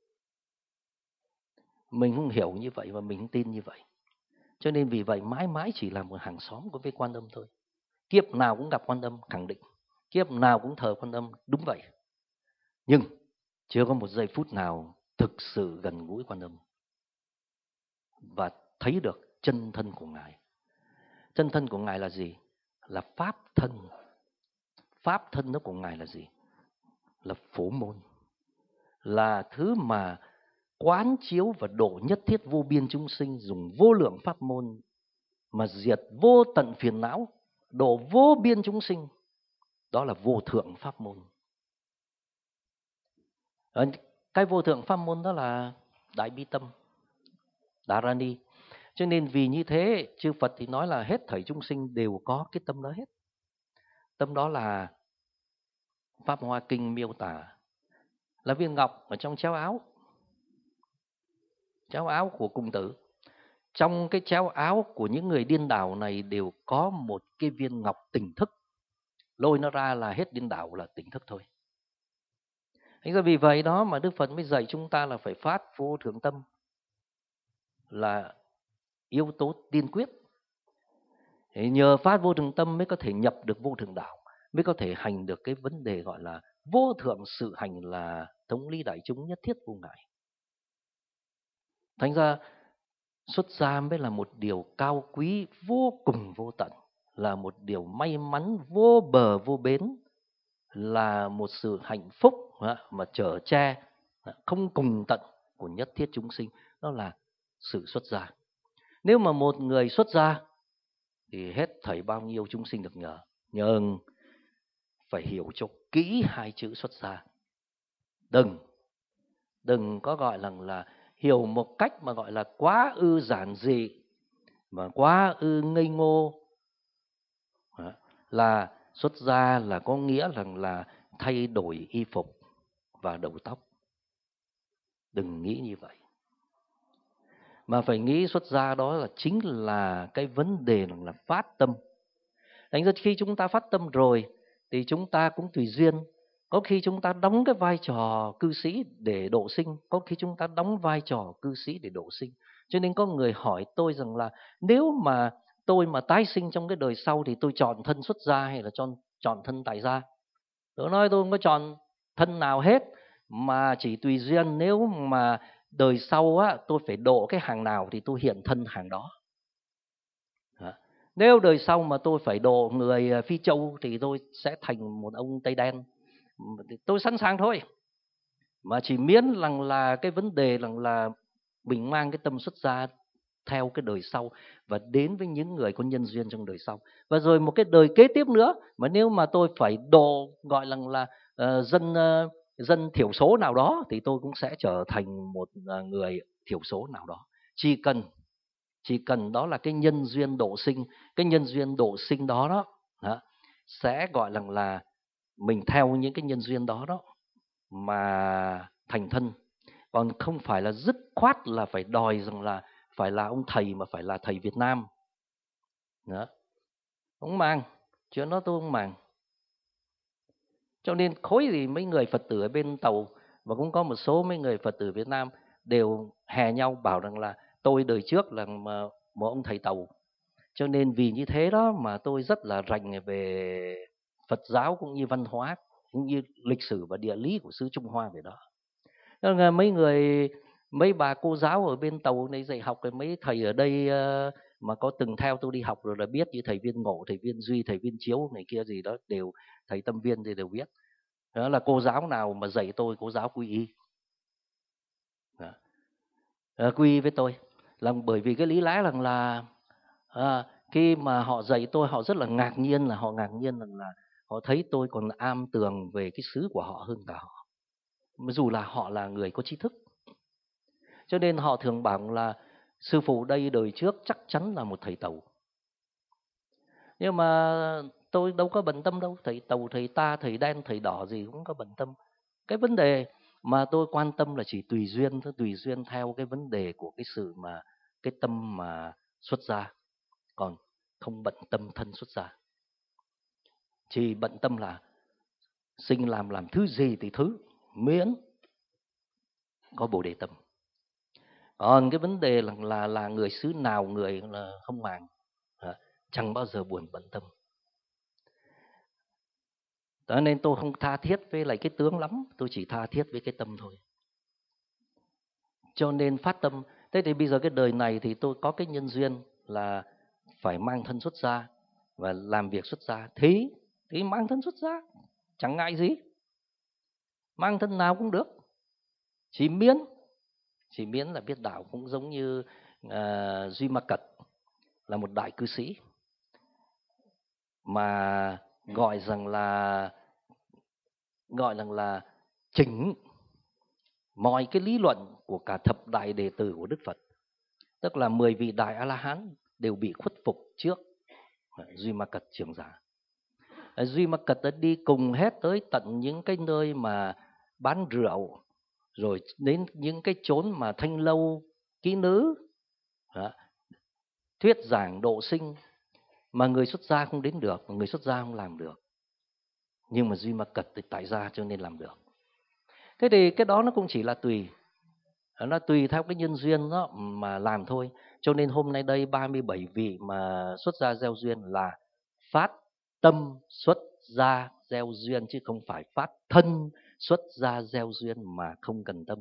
Mình không hiểu như vậy và mình không tin như vậy. Cho nên vì vậy mãi mãi chỉ là một hàng xóm của với Quan Âm thôi. Kiếp nào cũng gặp Quan Âm, khẳng định. Kiếp nào cũng thờ Quan Âm, đúng vậy. Nhưng chưa có một giây phút nào thực sự gần gũi Quan Âm và thấy được chân thân của Ngài. Chân thân của Ngài là gì? Là pháp thân. Pháp thân đó của Ngài là gì? Là phổ môn. Là thứ mà quán chiếu và độ nhất thiết vô biên chúng sinh, dùng vô lượng pháp môn mà diệt vô tận phiền não, độ vô biên chúng sinh. đó là vô thượng pháp môn. Cái vô thượng pháp môn đó là Đại Bi Tâm, Dharani. Cho nên vì như thế, chư Phật thì nói là hết thảy chúng sinh đều có cái tâm đó hết. Tâm đó là Pháp Hoa Kinh miêu tả là viên ngọc ở trong chéo áo. Chéo áo của cung tử. Trong cái chéo áo của những người điên đảo này đều có một cái viên ngọc tỉnh thức. Lôi nó ra là hết điên đảo là tỉnh thức thôi. Thành ra vì vậy đó mà Đức Phật mới dạy chúng ta là phải phát vô thượng tâm, là yếu tố tiên quyết. Thế nhờ phát vô thượng tâm mới có thể nhập được vô thượng đạo, mới có thể hành được cái vấn đề gọi là vô thượng sự hành, là thống lý đại chúng nhất thiết vô ngại. Thành ra xuất gia mới là một điều cao quý vô cùng vô tận, là một điều may mắn vô bờ vô bến, là một sự hạnh phúc mà chở che không cùng tận của nhất thiết chúng sinh. Đó là sự xuất gia. Nếu mà một người xuất gia thì hết thảy bao nhiêu chúng sinh được nhờ. Nhưng phải hiểu cho kỹ hai chữ xuất gia. Đừng Đừng có gọi là, là hiểu một cách mà gọi là quá ư giản dị, mà quá ư ngây ngô, là xuất gia là có nghĩa rằng là thay đổi y phục và đầu tóc. Đừng nghĩ như vậy. Mà phải nghĩ xuất gia đó là chính là cái vấn đề là phát tâm. Thành ra khi chúng ta phát tâm rồi thì chúng ta cũng tùy duyên. Có khi chúng ta đóng cái vai trò cư sĩ để độ sinh, có khi chúng ta đóng vai trò cư sĩ để độ sinh. Cho nên có người hỏi tôi rằng là nếu mà tôi mà tái sinh trong cái đời sau thì tôi chọn thân xuất gia hay là chọn, chọn thân tại gia? Tôi nói tôi không có chọn thân nào hết, mà chỉ tùy duyên. Nếu mà đời sau á, tôi phải độ cái hàng nào thì tôi hiện thân hàng đó. Nếu đời sau mà tôi phải độ người Phi Châu thì tôi sẽ thành một ông Tây Đen. Tôi sẵn sàng thôi. Mà chỉ miễn rằng là cái vấn đề rằng là mình mang cái tâm xuất gia theo cái đời sau và đến với những người có nhân duyên trong đời sau. Và rồi một cái đời kế tiếp nữa, mà nếu mà tôi phải độ gọi là, là uh, dân uh, dân thiểu số nào đó thì tôi cũng sẽ trở thành một uh, người thiểu số nào đó. Chỉ cần chỉ cần đó là cái nhân duyên độ sinh, cái nhân duyên độ sinh đó đó, đó sẽ gọi là là mình theo những cái nhân duyên đó đó mà thành thân. Còn không phải là dứt khoát là phải đòi rằng là phải là ông thầy mà phải là thầy Việt Nam. Đó. Không màng, chuyện đó tôi không màng. Cho nên khối gì mấy người Phật tử ở bên Tàu, và cũng có một số mấy người Phật tử Việt Nam đều hè nhau bảo rằng là tôi đời trước là một ông thầy Tàu. Cho nên vì như thế đó mà tôi rất là rành về Phật giáo cũng như văn hóa, cũng như lịch sử và địa lý của xứ Trung Hoa về đó. Nên là mấy người, mấy bà cô giáo ở bên Tàu này dạy học, mấy thầy ở đây mà có từng theo tôi đi học rồi là biết, như thầy Viên Ngộ, thầy Viên Duy, thầy Viên Chiếu này kia gì đó, đều thầy Tâm Viên thì đều biết. Đó là cô giáo nào mà dạy tôi, cô giáo quy y. Đó. À, quy y với tôi là bởi vì cái lý lẽ rằng là à, khi mà họ dạy tôi, họ rất là ngạc nhiên, là họ ngạc nhiên rằng là họ thấy tôi còn am tường về cái xứ của họ hơn cả họ, dù là họ là người có trí thức. Cho nên họ thường bảo là sư phụ đây đời trước chắc chắn là một thầy Tàu. Nhưng mà tôi đâu có bận tâm đâu, thầy Tàu, thầy Ta, thầy Đen, thầy Đỏ gì cũng có bận tâm. Cái vấn đề mà tôi quan tâm là chỉ tùy duyên, tùy duyên theo cái vấn đề của cái sự mà cái tâm mà xuất gia, còn không bận tâm thân xuất gia. Chỉ bận tâm là sinh làm làm thứ gì thì thứ, miễn có Bồ Đề tâm. Còn cái vấn đề là là, là người xứ nào, người là không màng, chẳng bao giờ buồn bận tâm. Cho nên tôi không tha thiết với lại cái tướng lắm, tôi chỉ tha thiết với cái tâm thôi. Cho nên phát tâm. Thế thì bây giờ cái đời này thì tôi có cái nhân duyên là phải mang thân xuất gia và làm việc xuất gia, thì thì mang thân xuất gia, chẳng ngại gì, mang thân nào cũng được. Chỉ miễn chỉ miễn là biết đạo. Cũng giống như uh, Duy Ma Cật là một đại cư sĩ, mà gọi rằng là gọi rằng là chỉnh mọi cái lý luận của cả thập đại đệ tử của Đức Phật, tức là mười vị đại A La Hán đều bị khuất phục trước Duy Ma Cật trưởng giả. Duy Ma Cật đã đi cùng hết tới tận những cái nơi mà bán rượu, rồi đến những cái chốn mà thanh lâu kỹ nữ, đó, thuyết giảng độ sinh, mà người xuất gia không đến được, người xuất gia không làm được. Nhưng mà Duy Ma Cật thì tại gia cho nên làm được. Thế thì cái đó nó cũng chỉ là tùy, nó tùy theo cái nhân duyên đó mà làm thôi. Cho nên hôm nay đây ba mươi bảy vị mà xuất gia gieo duyên là phát tâm xuất gia gieo duyên, chứ không phải phát thân xuất gia gieo duyên mà không cần tâm.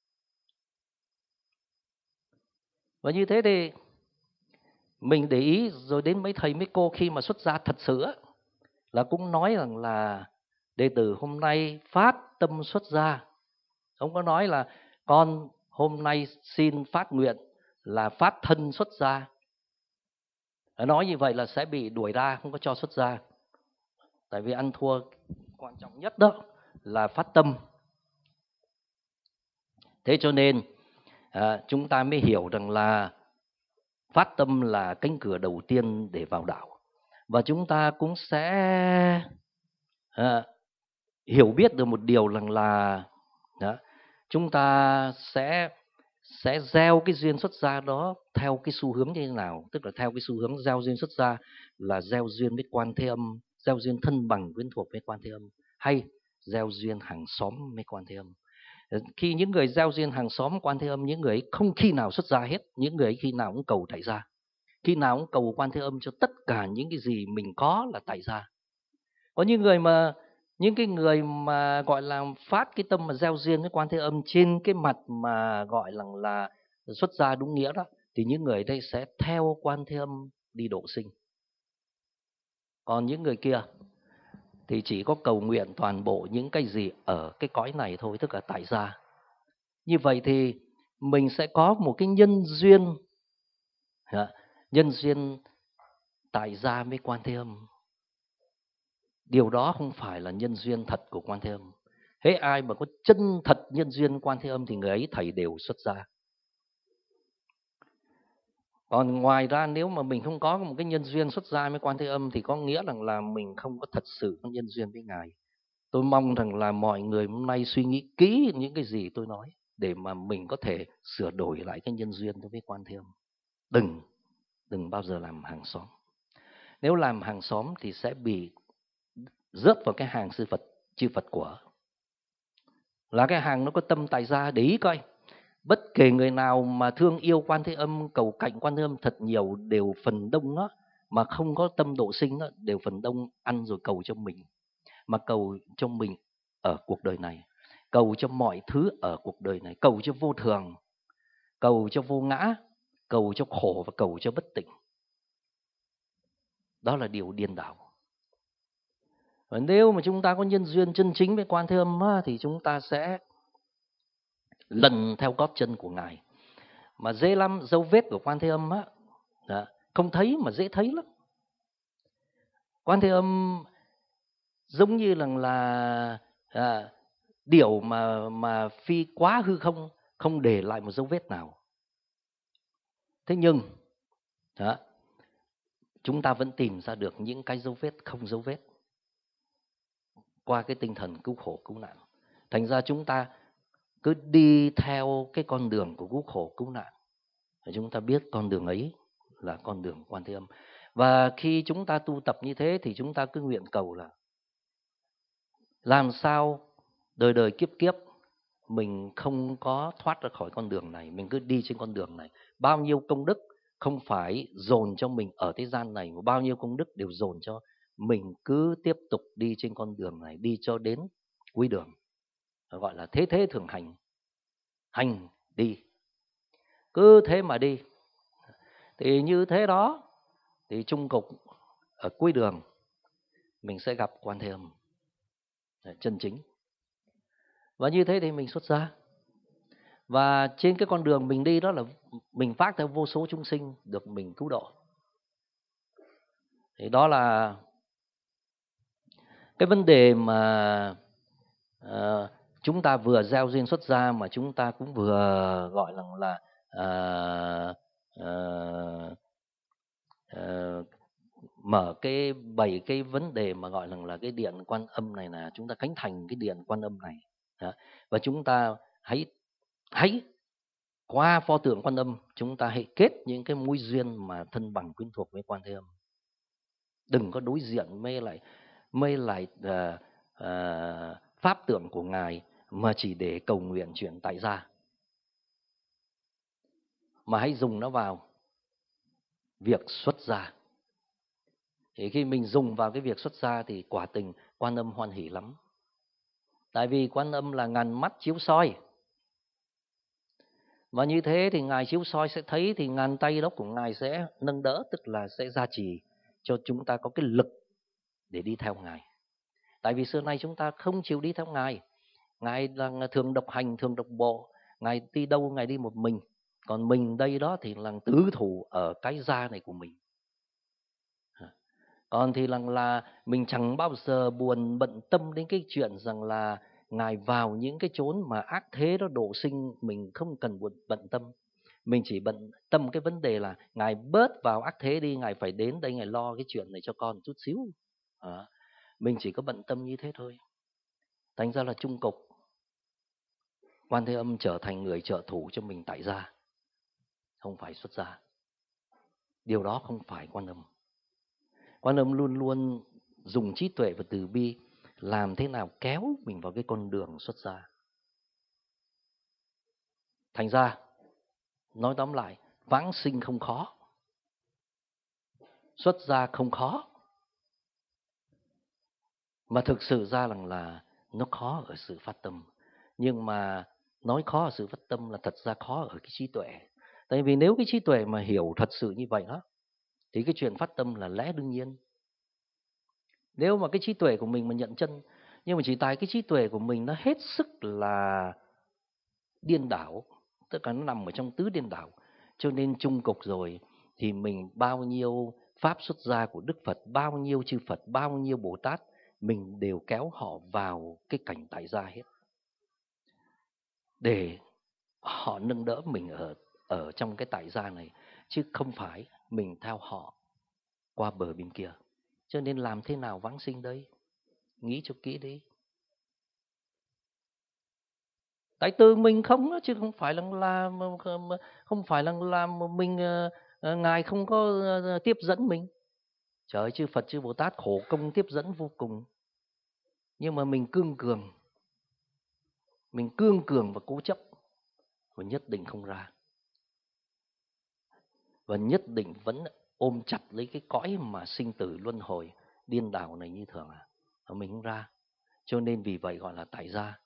Và như thế thì mình để ý rồi đến mấy thầy mấy cô khi mà xuất gia thật sự là cũng nói rằng là đệ tử hôm nay phát tâm xuất gia. Không có nói là con hôm nay xin phát nguyện là phát thân xuất gia. Nói như vậy là sẽ bị đuổi ra, không có cho xuất gia. Tại vì ăn thua quan trọng nhất đó là phát tâm. Thế cho nên à, chúng ta mới hiểu rằng là phát tâm là cánh cửa đầu tiên để vào đạo. Và chúng ta cũng sẽ à, hiểu biết được một điều rằng là đó, chúng ta sẽ sẽ gieo cái duyên xuất gia đó theo cái xu hướng như thế nào. Tức là theo cái xu hướng gieo duyên xuất gia là gieo duyên với Quan Thế Âm, gieo duyên thân bằng quyến thuộc với Quan Thế Âm, hay gieo duyên hàng xóm với Quan Thế Âm. Khi những người gieo duyên hàng xóm Quan Thế Âm, những người ấy không khi nào xuất gia hết, những người ấy khi nào cũng cầu tại gia, khi nào cũng cầu Quan Thế Âm cho tất cả những cái gì mình có là tại gia. Có những người mà những cái người mà gọi là phát cái tâm mà gieo duyên với Quan Thế Âm trên cái mặt mà gọi là là xuất gia đúng nghĩa đó, thì những người đây sẽ theo Quan Thế Âm đi độ sinh. Còn những người kia thì chỉ có cầu nguyện toàn bộ những cái gì ở cái cõi này thôi, tức là tại gia. Như vậy thì mình sẽ có một cái nhân duyên, nhân duyên tại gia với Quan Thế Âm. Điều đó không phải là nhân duyên thật của Quan Thế Âm. Thế ai mà có chân thật nhân duyên Quan Thế Âm thì người ấy thầy đều xuất gia. Còn ngoài ra nếu mà mình không có một cái nhân duyên xuất gia với Quan Thế Âm thì có nghĩa rằng là mình không có thật sự có nhân duyên với Ngài. Tôi mong rằng là mọi người hôm nay suy nghĩ kỹ những cái gì tôi nói để mà mình có thể sửa đổi lại cái nhân duyên đối với Quan Thế Âm. Đừng, đừng bao giờ làm hàng xóm. Nếu làm hàng xóm thì sẽ bị rớt vào cái hàng sư Phật, chư Phật của. Là cái hàng nó có tâm tại gia. Để ý coi, bất kể người nào mà thương yêu Quan Thế Âm, cầu cạnh Quan Thế Âm thật nhiều, đều phần đông đó, mà không có tâm độ sinh đó, đều phần đông ăn rồi cầu cho mình. Mà cầu cho mình ở cuộc đời này, cầu cho mọi thứ ở cuộc đời này, cầu cho vô thường, cầu cho vô ngã, cầu cho khổ và cầu cho bất tịnh. Đó là điều điên đảo. Và nếu mà chúng ta có nhân duyên chân chính với Quan Thế Âm á, thì chúng ta sẽ lần theo gót chân của Ngài. Mà dễ lắm, dấu vết của Quan Thế Âm á, đó, không thấy mà dễ thấy lắm. Quan Thế Âm giống như là, là à, điểu mà, mà phi quá hư không, không để lại một dấu vết nào. Thế nhưng đó, chúng ta vẫn tìm ra được những cái dấu vết không dấu vết qua cái tinh thần cứu khổ cứu nạn. Thành ra chúng ta cứ đi theo cái con đường của cứu khổ cứu nạn, chúng ta biết con đường ấy là con đường Quan Thế Âm. Và khi chúng ta tu tập như thế thì chúng ta cứ nguyện cầu là làm sao đời đời kiếp kiếp mình không có thoát ra khỏi con đường này, mình cứ đi trên con đường này. Bao nhiêu công đức không phải dồn cho mình ở thế gian này, mà bao nhiêu công đức đều dồn cho mình cứ tiếp tục đi trên con đường này, đi cho đến cuối đường. Gọi là thế thế thường hành, hành đi, cứ thế mà đi. Thì như thế đó thì chung cục ở cuối đường mình sẽ gặp Quan Thế Âm chân chính. Và như thế thì mình xuất gia. Và trên cái con đường mình đi đó là mình phát theo vô số chúng sinh được mình cứu độ. Thì đó là Cái vấn đề mà uh, chúng ta vừa gieo duyên xuất gia mà chúng ta cũng vừa gọi là là uh, uh, uh, mở cái bảy cái vấn đề mà gọi là là cái điện Quan Âm này, là chúng ta khánh thành cái điện Quan Âm này. Đó. Và chúng ta hãy hãy qua pho tượng Quan Âm, chúng ta hãy kết những cái mối duyên mà thân bằng quyến thuộc với Quan Thế Âm. Đừng có đối diện mê lại mê lại uh, uh, pháp tượng của ngài mà chỉ để cầu nguyện chuyện tại gia, mà hãy dùng nó vào việc xuất gia. Thì khi mình dùng vào cái việc xuất gia thì quả tình Quan Âm hoan hỷ lắm. Tại vì Quan Âm là ngàn mắt chiếu soi. Và như thế thì ngài chiếu soi sẽ thấy, thì ngàn tay đó của ngài sẽ nâng đỡ, tức là sẽ gia trì cho chúng ta có cái lực để đi theo ngài. Tại vì xưa nay chúng ta không chịu đi theo ngài. Ngài là thường độc hành, thường độc bộ. Ngài đi đâu ngài đi một mình. Còn mình đây đó thì là tứ thủ ở cái gia này của mình. Còn thì là, là mình chẳng bao giờ buồn bận tâm đến cái chuyện rằng là ngài vào những cái chốn mà ác thế đó độ sinh, mình không cần buồn bận tâm. Mình chỉ bận tâm cái vấn đề là ngài bớt vào ác thế đi, ngài phải đến đây ngài lo cái chuyện này cho con chút xíu. À, mình chỉ có bận tâm như thế thôi. Thành ra là chung cục Quan Thế Âm trở thành người trợ thủ cho mình tại gia, không phải xuất gia. Điều đó không phải Quan Âm. Quan Âm luôn luôn dùng trí tuệ và từ bi làm thế nào kéo mình vào cái con đường xuất gia. Thành ra, nói tóm lại, vãng sinh không khó, xuất gia không khó. Mà thực sự ra rằng là nó khó ở sự phát tâm. Nhưng mà nói khó ở sự phát tâm là thật ra khó ở cái trí tuệ. Tại vì nếu cái trí tuệ mà hiểu thật sự như vậy đó, thì cái chuyện phát tâm là lẽ đương nhiên. Nếu mà cái trí tuệ của mình mà nhận chân, nhưng mà chỉ tại cái trí tuệ của mình nó hết sức là điên đảo, tất cả nó nằm ở trong tứ điên đảo, cho nên chung cục rồi thì mình bao nhiêu pháp xuất gia của Đức Phật, bao nhiêu chư Phật, bao nhiêu Bồ Tát, mình đều kéo họ vào cái cảnh tại gia hết, để họ nâng đỡ mình ở ở trong cái tại gia này, chứ không phải mình theo họ qua bờ bên kia. Cho nên làm thế nào vãng sinh đây? Nghĩ cho kỹ đi. Tại từ mình không chứ không phải là là không phải là làm mình ngài không có tiếp dẫn mình. Trời ơi, chư Phật chư Bồ Tát khổ công tiếp dẫn vô cùng. Nhưng mà mình cương cường. Mình cương cường và cố chấp, và nhất định không ra. Và nhất định vẫn ôm chặt lấy cái cõi mà sinh tử luân hồi điên đảo này như thường à. Và mình không ra. Cho nên vì vậy gọi là tại gia.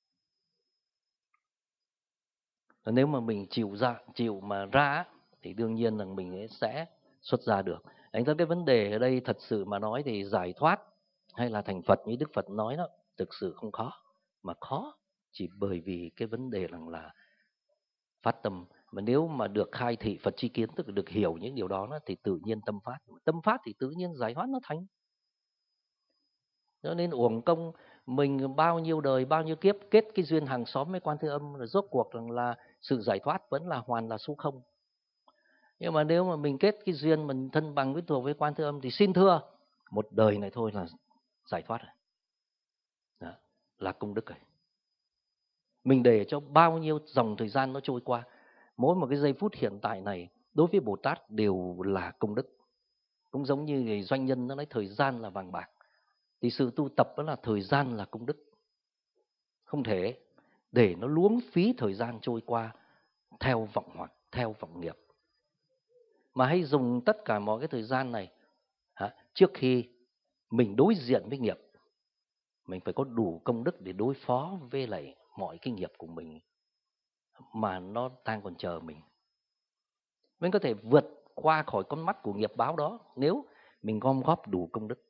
Và nếu mà mình chịu ra, chịu mà ra thì đương nhiên là mình sẽ xuất gia được. Anh thấy cái vấn đề ở đây thật sự mà nói thì giải thoát hay là thành Phật như Đức Phật nói đó, thực sự không khó. Mà khó chỉ bởi vì cái vấn đề rằng là phát tâm. Mà nếu mà được khai thị Phật tri kiến, tức là được hiểu những điều đó, thì tự nhiên tâm phát. Tâm phát thì tự nhiên giải thoát nó thành. Cho nên uổng công mình bao nhiêu đời, bao nhiêu kiếp kết cái duyên hàng xóm với Quan Thế Âm, rồi rốt cuộc rằng là sự giải thoát vẫn là hoàn là số không. Nhưng mà nếu mà mình kết cái duyên mình thân bằng với thuộc với Quan Thế Âm thì xin thưa, một đời này thôi là giải thoát rồi. Đó, là công đức rồi. Mình để cho bao nhiêu dòng thời gian nó trôi qua, mỗi một cái giây phút hiện tại này đối với Bồ Tát đều là công đức. Cũng giống như người doanh nhân nó nói thời gian là vàng bạc, thì sự tu tập đó là thời gian là công đức. Không thể để nó luống phí thời gian trôi qua theo vọng hoặc theo vọng nghiệp. Mà hãy dùng tất cả mọi cái thời gian này hả, trước khi mình đối diện với nghiệp, mình phải có đủ công đức để đối phó với lại mọi cái nghiệp của mình mà nó đang còn chờ mình. Mình có thể vượt qua khỏi con mắt của nghiệp báo đó nếu mình gom góp đủ công đức.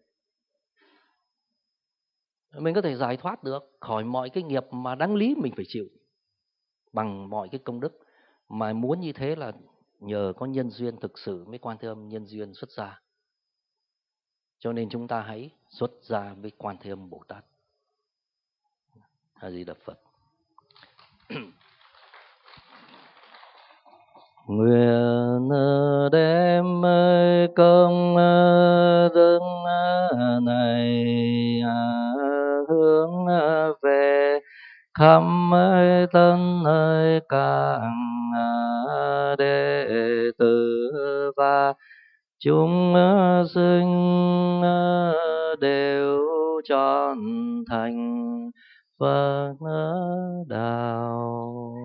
Mình có thể giải thoát được khỏi mọi cái nghiệp mà đáng lý mình phải chịu bằng mọi cái công đức. Mà muốn như thế là nhờ có nhân duyên thực sự mới Quan Thế Âm nhân duyên xuất gia. Cho nên chúng ta hãy xuất gia với Quan Thế Âm Bồ Tát. A Di Đà Phật. Nguyện đem công đức này hướng về khắp thân các đệ tử và chúng sinh đều trọn thành Phật đạo.